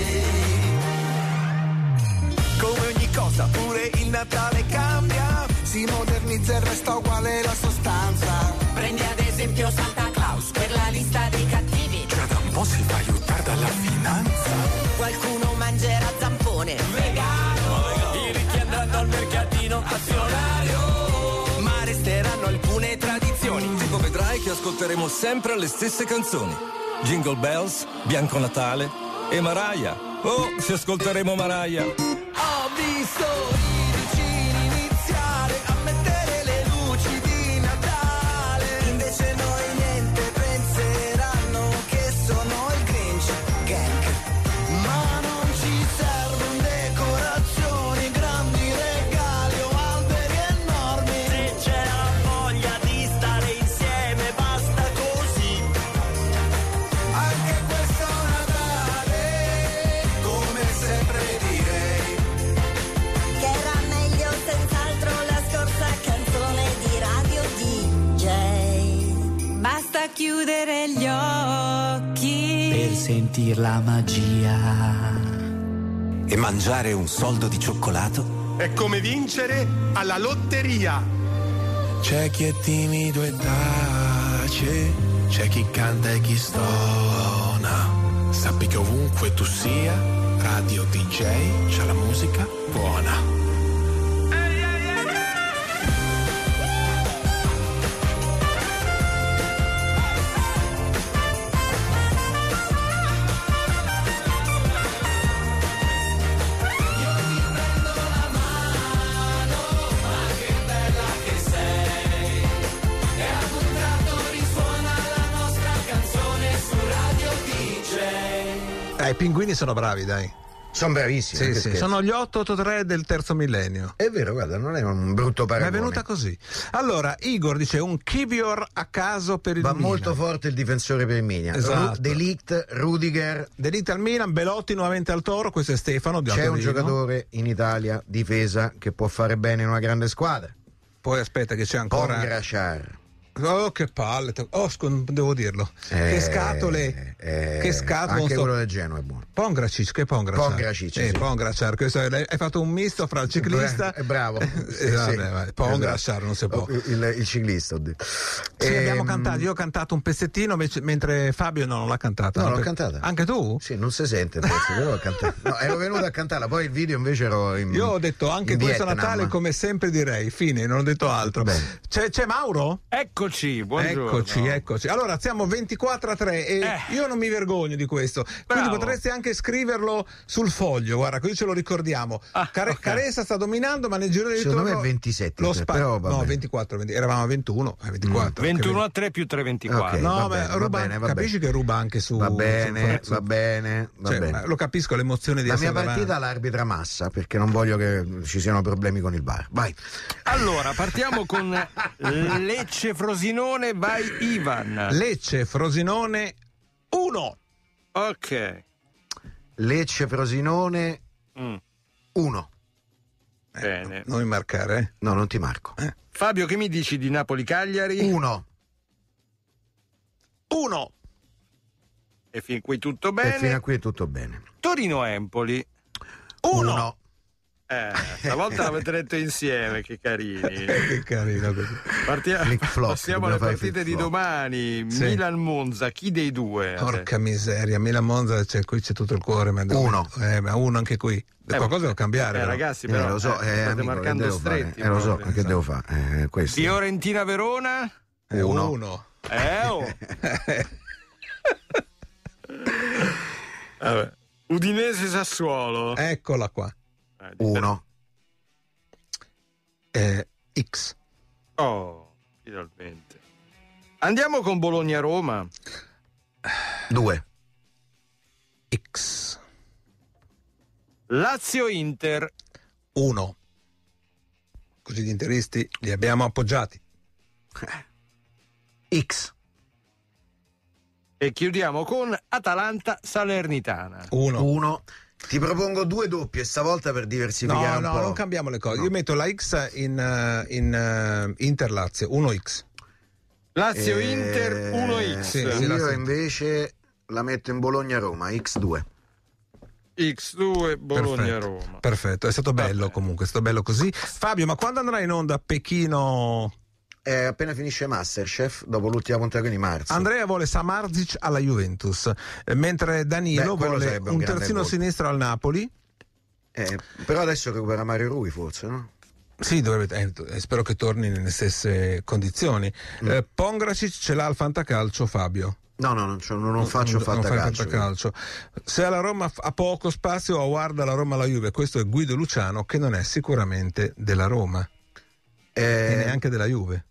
Speaker 12: Come ogni cosa, pure il Natale cambia. Si modernizza e resta uguale la sostanza.
Speaker 7: Prendi ad esempio Santa Claus per la lista dei cattivi.
Speaker 12: Già da un po' si fa aiutare dalla finanza.
Speaker 7: Qualcuno mangerà zampone vegano.
Speaker 6: I ricchi andranno al mercatino azionario.
Speaker 12: Ma resteranno alcune tradizioni. Tipo vedrai che ascolteremo sempre le stesse canzoni. Jingle Bells, Bianco Natale e Mariah. Oh, se ascolteremo Mariah. Ho visto i vicini iniziare a mettere le luci di Natale. Invece noi niente, penseranno che sono il Grinch. Gag.
Speaker 5: Ma non ci servono decorazioni, grandi regali o alberi enormi.
Speaker 7: Se c'era voglia di stare insieme basta così.
Speaker 12: Anche questo Natale, come sempre direi.
Speaker 7: Che era meglio senz'altro la scorsa canzone di Radio D J.
Speaker 3: Basta chiudere gli occhi
Speaker 5: Per sentir la magia.
Speaker 12: E mangiare un soldo di cioccolato?
Speaker 14: È come vincere alla lotteria.
Speaker 15: C'è chi è timido e tace, c'è chi canta e chi stona. Sappi che ovunque tu sia, Radio D J c'è la musica buona.
Speaker 8: Eh, i pinguini sono bravi, dai.
Speaker 9: Sono bravissimi.
Speaker 8: Sì,
Speaker 9: che
Speaker 8: sì.
Speaker 9: scherzo.
Speaker 8: Sono gli otto otto tre del terzo millennio.
Speaker 9: È vero, guarda, non è un brutto
Speaker 8: Ma
Speaker 9: paragone.
Speaker 8: è venuta così. Allora, Igor dice un Kivior a caso per il
Speaker 9: Va
Speaker 8: Milan.
Speaker 9: molto forte il difensore per il Milan.
Speaker 8: Esatto.
Speaker 9: Ru- De Ligt, Rudiger.
Speaker 8: De Ligt al Milan, Belotti nuovamente al Toro, questo è Stefano. Di
Speaker 9: C'è un
Speaker 8: Altorino.
Speaker 9: giocatore in Italia, difesa, che può fare bene in una grande squadra.
Speaker 8: Poi aspetta che c'è ancora...
Speaker 9: Pongraciar.
Speaker 8: Oh, che palle, oh, sc- devo dirlo.
Speaker 9: Eh,
Speaker 8: che scatole,
Speaker 9: eh,
Speaker 8: che scatole.
Speaker 9: Anche
Speaker 8: non so-
Speaker 9: quello del Genoa è buono.
Speaker 8: Pongracic, che Pongraciar?
Speaker 9: Pongracic,
Speaker 8: eh,
Speaker 9: sì.
Speaker 8: Pongraciar, questo è, hai fatto un misto fra il ciclista
Speaker 9: È bravo.
Speaker 8: Eh,
Speaker 9: Sì,
Speaker 8: vabbè,
Speaker 9: sì.
Speaker 8: vabbè, Pongraciar non si può.
Speaker 9: Il, il, il ciclista, oddio.
Speaker 8: Sì,
Speaker 9: Ehm,
Speaker 8: abbiamo cantato, io ho cantato un pezzettino invece- mentre Fabio non l'ha cantata.
Speaker 9: No,
Speaker 8: no?
Speaker 9: l'ho
Speaker 8: Per-
Speaker 9: cantata.
Speaker 8: Anche tu?
Speaker 9: Sì, non si sente il pezzo, però l'ho cantata. No, ero venuto a cantarla, poi il video invece ero in
Speaker 8: Io ho detto anche
Speaker 9: in
Speaker 8: questo
Speaker 9: Vietnam.
Speaker 8: Natale come sempre direi, fine, non ho detto altro.
Speaker 9: Bene.
Speaker 8: C'è, c'è Mauro?
Speaker 16: Ecco Eccoci, buongiorno.
Speaker 8: Eccoci, eccoci. Allora, siamo ventiquattro a tre e
Speaker 16: Eh.
Speaker 8: io non mi vergogno di questo. Quindi
Speaker 16: Bravo.
Speaker 8: potresti anche scriverlo sul foglio, guarda, così ce lo ricordiamo. Care-
Speaker 16: ok.
Speaker 8: Caressa sta dominando, ma nel giro di ritorno
Speaker 9: Secondo me è ventisette,
Speaker 8: lo
Speaker 9: cioè,
Speaker 8: spa-
Speaker 9: però va
Speaker 8: no,
Speaker 9: bene.
Speaker 8: ventiquattro, venti eravamo a ventuno, eh, ventiquattro.
Speaker 16: ventuno a tre più tre ventiquattro.
Speaker 9: Ok,
Speaker 8: No,
Speaker 9: va
Speaker 8: ma
Speaker 9: bene, va
Speaker 8: ruba,
Speaker 9: bene, va
Speaker 8: capisci
Speaker 9: bene.
Speaker 8: che ruba anche su
Speaker 9: Va bene,
Speaker 8: su-
Speaker 9: va bene, va
Speaker 8: cioè,
Speaker 9: bene.
Speaker 8: lo capisco, l'emozione di
Speaker 9: La
Speaker 8: essere
Speaker 9: mia partita
Speaker 8: davanti.
Speaker 9: l'arbitra Massa, perché non voglio che ci siano problemi con il bar. Vai.
Speaker 16: Allora, partiamo con Lecce Frosinone, vai Ivan.
Speaker 8: Lecce Frosinone uno.
Speaker 16: Ok.
Speaker 9: Lecce Frosinone
Speaker 16: Mm.
Speaker 9: uno.
Speaker 16: Bene.
Speaker 8: Non mi marcare, eh?
Speaker 9: No, non ti marco.
Speaker 16: Fabio, che mi dici di Napoli Cagliari?
Speaker 9: Uno.
Speaker 8: Uno.
Speaker 16: E fin qui tutto
Speaker 9: E fino
Speaker 16: bene.
Speaker 9: a qui è tutto bene.
Speaker 16: Torino Empoli.
Speaker 8: Uno.
Speaker 9: Uno.
Speaker 16: Eh, stavolta l'avete detto insieme, che carini.
Speaker 8: Che carino così.
Speaker 16: Partia-
Speaker 9: Flip flop,
Speaker 16: passiamo alle
Speaker 9: dobbiamo fare
Speaker 16: partite
Speaker 9: flip
Speaker 16: di
Speaker 9: flop.
Speaker 16: domani.
Speaker 8: Sì.
Speaker 16: Milan Monza, chi dei due?
Speaker 8: Porca miseria, Milan Monza, cioè, qui c'è tutto il cuore. Ma
Speaker 9: Uno.
Speaker 8: Eh, ma uno anche qui.
Speaker 16: Eh,
Speaker 8: Qualcosa devo cambiare.
Speaker 16: Eh,
Speaker 8: però.
Speaker 16: ragazzi,
Speaker 9: Eh,
Speaker 16: però
Speaker 9: lo so,
Speaker 16: eh,
Speaker 9: eh,
Speaker 16: state
Speaker 9: amico, che
Speaker 16: marcando
Speaker 9: devo fare?
Speaker 16: stretti.
Speaker 9: Eh, lo so,
Speaker 16: proprio.
Speaker 9: che devo fare? Eh, questo.
Speaker 16: Fiorentina Verona?
Speaker 8: Eh,
Speaker 9: Uno.
Speaker 8: uno.
Speaker 16: Eh, oh. Vabbè. Udinese Sassuolo.
Speaker 8: Eccola qua.
Speaker 16: Eh, di-
Speaker 9: Uno.
Speaker 8: Eh, X.
Speaker 16: Oh, finalmente. Andiamo con Bologna Roma.
Speaker 9: Due.
Speaker 8: X.
Speaker 16: Lazio Inter.
Speaker 8: Uno. Così gli interisti li abbiamo appoggiati.
Speaker 9: X.
Speaker 16: E chiudiamo con Atalanta Salernitana.
Speaker 8: Uno.
Speaker 9: Uno. Ti propongo due doppie stavolta per diversificare
Speaker 8: No,
Speaker 9: un
Speaker 8: no,
Speaker 9: po'.
Speaker 8: non cambiamo le cose.
Speaker 9: No.
Speaker 8: Io metto la X in, eh, in eh, Inter Lazio. uno X.
Speaker 16: Lazio
Speaker 9: Eh,
Speaker 16: Inter uno X.
Speaker 8: sì, sì.
Speaker 9: Io
Speaker 8: la sento.
Speaker 9: invece la metto in Bologna Roma, X due.
Speaker 16: X due Bologna
Speaker 8: Perfetto.
Speaker 16: Roma.
Speaker 8: Perfetto, è stato bello
Speaker 16: Vabbè.
Speaker 8: comunque, è stato bello così. Fabio, ma quando andrà in onda Pechino?
Speaker 9: Eh, appena finisce Masterchef, dopo l'ultima puntata di marzo.
Speaker 8: Andrea vuole Samardzic alla Juventus, eh, mentre Danilo
Speaker 9: Beh, quello
Speaker 8: vuole
Speaker 9: sarebbe un
Speaker 8: un
Speaker 9: grande
Speaker 8: terzino
Speaker 9: colpo.
Speaker 8: sinistro al Napoli.
Speaker 9: Eh, però adesso recupera Mario Rui forse, no?
Speaker 8: Sì, dovrebbe, eh, spero che torni nelle stesse condizioni.
Speaker 9: Mm.
Speaker 8: Eh, Pongracic ce l'ha al fantacalcio, Fabio.
Speaker 9: No, no, non, c'ho- non faccio
Speaker 8: Non- non fai
Speaker 9: fantacalcio.
Speaker 8: fantacalcio. Se alla Roma f- ha poco spazio, o guarda la Roma alla Juve. Questo è Guido Luciano, che non è sicuramente della Roma
Speaker 9: Eh,
Speaker 8: e neanche della Juve.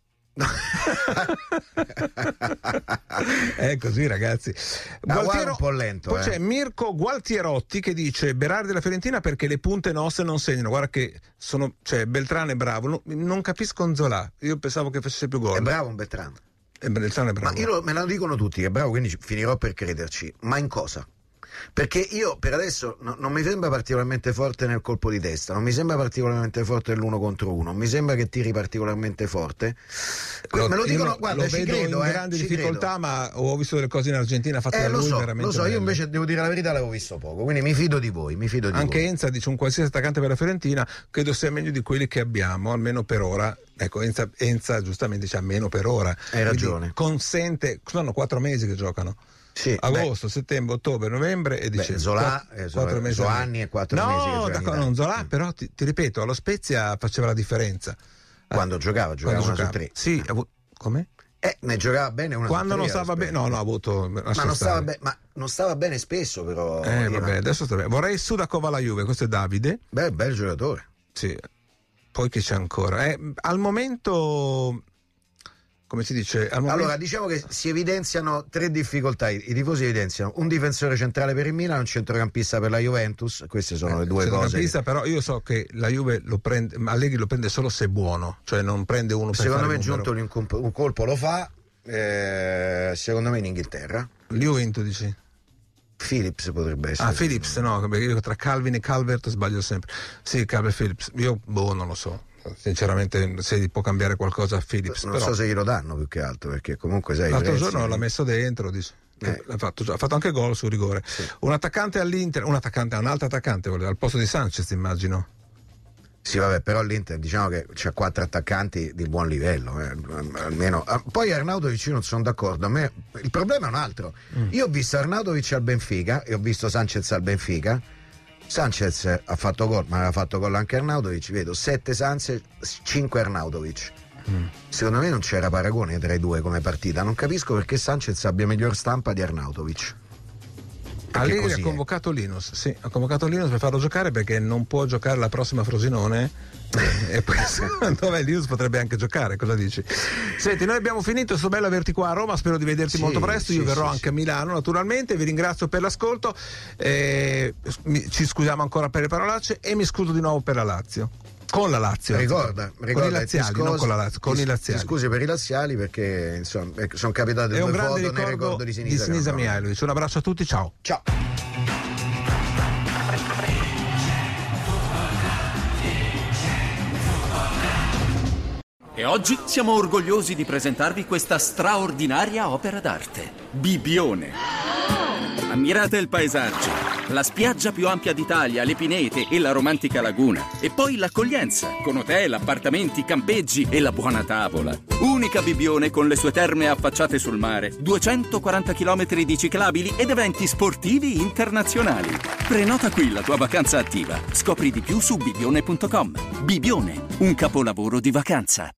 Speaker 8: È così, ragazzi.
Speaker 9: Ah, guarda, un po' lento,
Speaker 8: Poi
Speaker 9: eh.
Speaker 8: c'è Mirko Gualtierotti che dice Berardi della Fiorentina perché le punte nostre non segnano. Guarda che sono, cioè, Beltrano è bravo. No- non capisco Nzola. Io pensavo che facesse più gol.
Speaker 9: È bravo un Beltrano.
Speaker 8: E Beltrano è bravo.
Speaker 9: Ma io lo- me lo dicono tutti che è bravo, quindi ci- finirò per crederci. Ma in cosa? Perché io per adesso no- non mi sembra particolarmente forte nel colpo di testa, non mi sembra particolarmente forte nell'uno contro uno, mi sembra che tiri particolarmente forte. Que- me lo
Speaker 8: io
Speaker 9: dicono,
Speaker 8: lo-
Speaker 9: guarda,
Speaker 8: lo
Speaker 9: ci
Speaker 8: vedo
Speaker 9: credo,
Speaker 8: in
Speaker 9: eh,
Speaker 8: grandi
Speaker 9: ci
Speaker 8: difficoltà,
Speaker 9: credo.
Speaker 8: ma ho visto delle cose in Argentina fatte
Speaker 9: Eh,
Speaker 8: da
Speaker 9: lo
Speaker 8: lui
Speaker 9: so,
Speaker 8: veramente
Speaker 9: lo so, io
Speaker 8: belle.
Speaker 9: invece devo dire la verità, l'avevo visto poco, quindi mi fido di voi, mi fido di
Speaker 8: Anche
Speaker 9: voi.
Speaker 8: Enza dice un qualsiasi attaccante per la Fiorentina credo sia meglio di quelli che abbiamo, almeno per ora. Ecco, Enza, Enza giustamente dice almeno per ora.
Speaker 9: Hai
Speaker 8: Quindi
Speaker 9: ragione.
Speaker 8: consente, sono quattro mesi che giocano.
Speaker 9: Sì,
Speaker 8: Agosto, settembre, ottobre, novembre e
Speaker 9: beh,
Speaker 8: dicembre.
Speaker 9: Zola,
Speaker 8: Quattro-
Speaker 9: eh,
Speaker 8: quattro
Speaker 9: Zola-
Speaker 8: mesi
Speaker 9: Zoanni e quattro
Speaker 8: no,
Speaker 9: mesi che gioca in
Speaker 8: d'accordo,
Speaker 9: Italia.
Speaker 8: non Zola, però ti, ti ripeto, allo Spezia faceva la differenza.
Speaker 9: Quando giocava, giocava
Speaker 8: Quando
Speaker 9: una su
Speaker 8: giocava.
Speaker 9: tre.
Speaker 8: Sì, ha avu- come?
Speaker 9: Eh, ne giocava bene una
Speaker 8: Quando
Speaker 9: su
Speaker 8: non
Speaker 9: tre,
Speaker 8: stava
Speaker 9: aspetta.
Speaker 8: bene, no, no, ha avuto.
Speaker 9: Ma non, stava be- ma non stava bene spesso, però.
Speaker 8: Eh,
Speaker 9: Ivan.
Speaker 8: vabbè, adesso sta bene. Vorrei Sudakov alla Juve, questo è Davide.
Speaker 9: Beh, bel giocatore.
Speaker 8: Sì. Poi che c'è ancora? Eh, al momento, come si dice? Al momento...
Speaker 9: Allora, diciamo che si evidenziano tre difficoltà. I, i tifosi evidenziano un difensore centrale per il Milan, un centrocampista per la Juventus. Queste sono le due cose.
Speaker 8: Centrocampista, però io so che la Juve lo prende, Allegri lo prende solo se è buono, cioè non prende uno per
Speaker 9: Secondo
Speaker 8: fare
Speaker 9: me
Speaker 8: numero.
Speaker 9: Giunto un, comp- un colpo lo fa, eh, secondo me in Inghilterra.
Speaker 8: Juventus dici?
Speaker 9: Phillips potrebbe essere.
Speaker 8: Ah, Phillips, no, perché io tra Calvin e Calvert sbaglio sempre. Sì, Calvin Phillips, io boh, non lo so. Sinceramente, se può cambiare qualcosa a Phillips.
Speaker 9: Non
Speaker 8: però...
Speaker 9: so se glielo danno più che altro, perché comunque sai. i
Speaker 8: L'altro
Speaker 9: prezzi-
Speaker 8: giorno l'ha messo dentro, dice.
Speaker 9: Eh.
Speaker 8: L'ha fatto, già- ha fatto anche gol sul rigore.
Speaker 9: Sì.
Speaker 8: Un attaccante all'Inter, un attaccante, un altro attaccante voleva, al posto di Sanchez, immagino.
Speaker 9: Sì, vabbè, però l'Inter diciamo che c'ha quattro attaccanti di buon livello, eh, almeno. Ah, poi Arnautovic io non sono d'accordo. A me il problema è un altro.
Speaker 8: Mm.
Speaker 9: Io ho visto Arnautovic al Benfica e ho visto Sanchez al Benfica. Sanchez ha fatto gol, ma aveva fatto gol anche Arnautovic. Vedo sette Sanchez, cinque Arnautovic. Mm. Secondo me non c'era paragone tra i due come partita. Non capisco perché Sanchez abbia miglior stampa di Arnautovic.
Speaker 8: Allegri ha convocato Linus, sì, ha convocato Linus per farlo giocare perché non può giocare la prossima Frosinone e poi secondo me Linus potrebbe anche giocare, cosa dici? Senti, noi abbiamo finito, sto bello averti qua a Roma, spero di vederti sì, molto presto, io sì, verrò sì, anche sì. a Milano naturalmente, vi ringrazio per l'ascolto, eh, mi, ci scusiamo ancora per le parolacce e mi scuso di nuovo per la Lazio. Con la Lazio,
Speaker 9: ricorda, ricorda
Speaker 8: con i laziali, scusi, non con la Lazio, con
Speaker 9: ti,
Speaker 8: i laziali.
Speaker 9: Ti scusi per i laziali perché insomma sono capitate due foto nel ricordo di Sinisa,
Speaker 8: di Sinisa Mihajlovic. Un abbraccio a tutti, ciao.
Speaker 9: Ciao.
Speaker 1: E oggi siamo orgogliosi di presentarvi questa straordinaria opera d'arte, Bibione. Ammirate il paesaggio, la spiaggia più ampia d'Italia, le pinete e la romantica laguna. E poi l'accoglienza, con hotel, appartamenti, campeggi e la buona tavola. Unica Bibione con le sue terme affacciate sul mare, duecentoquaranta chilometri di ciclabili ed eventi sportivi internazionali. Prenota qui la tua vacanza attiva. Scopri di più su bibione punto com. Bibione, un capolavoro di vacanza.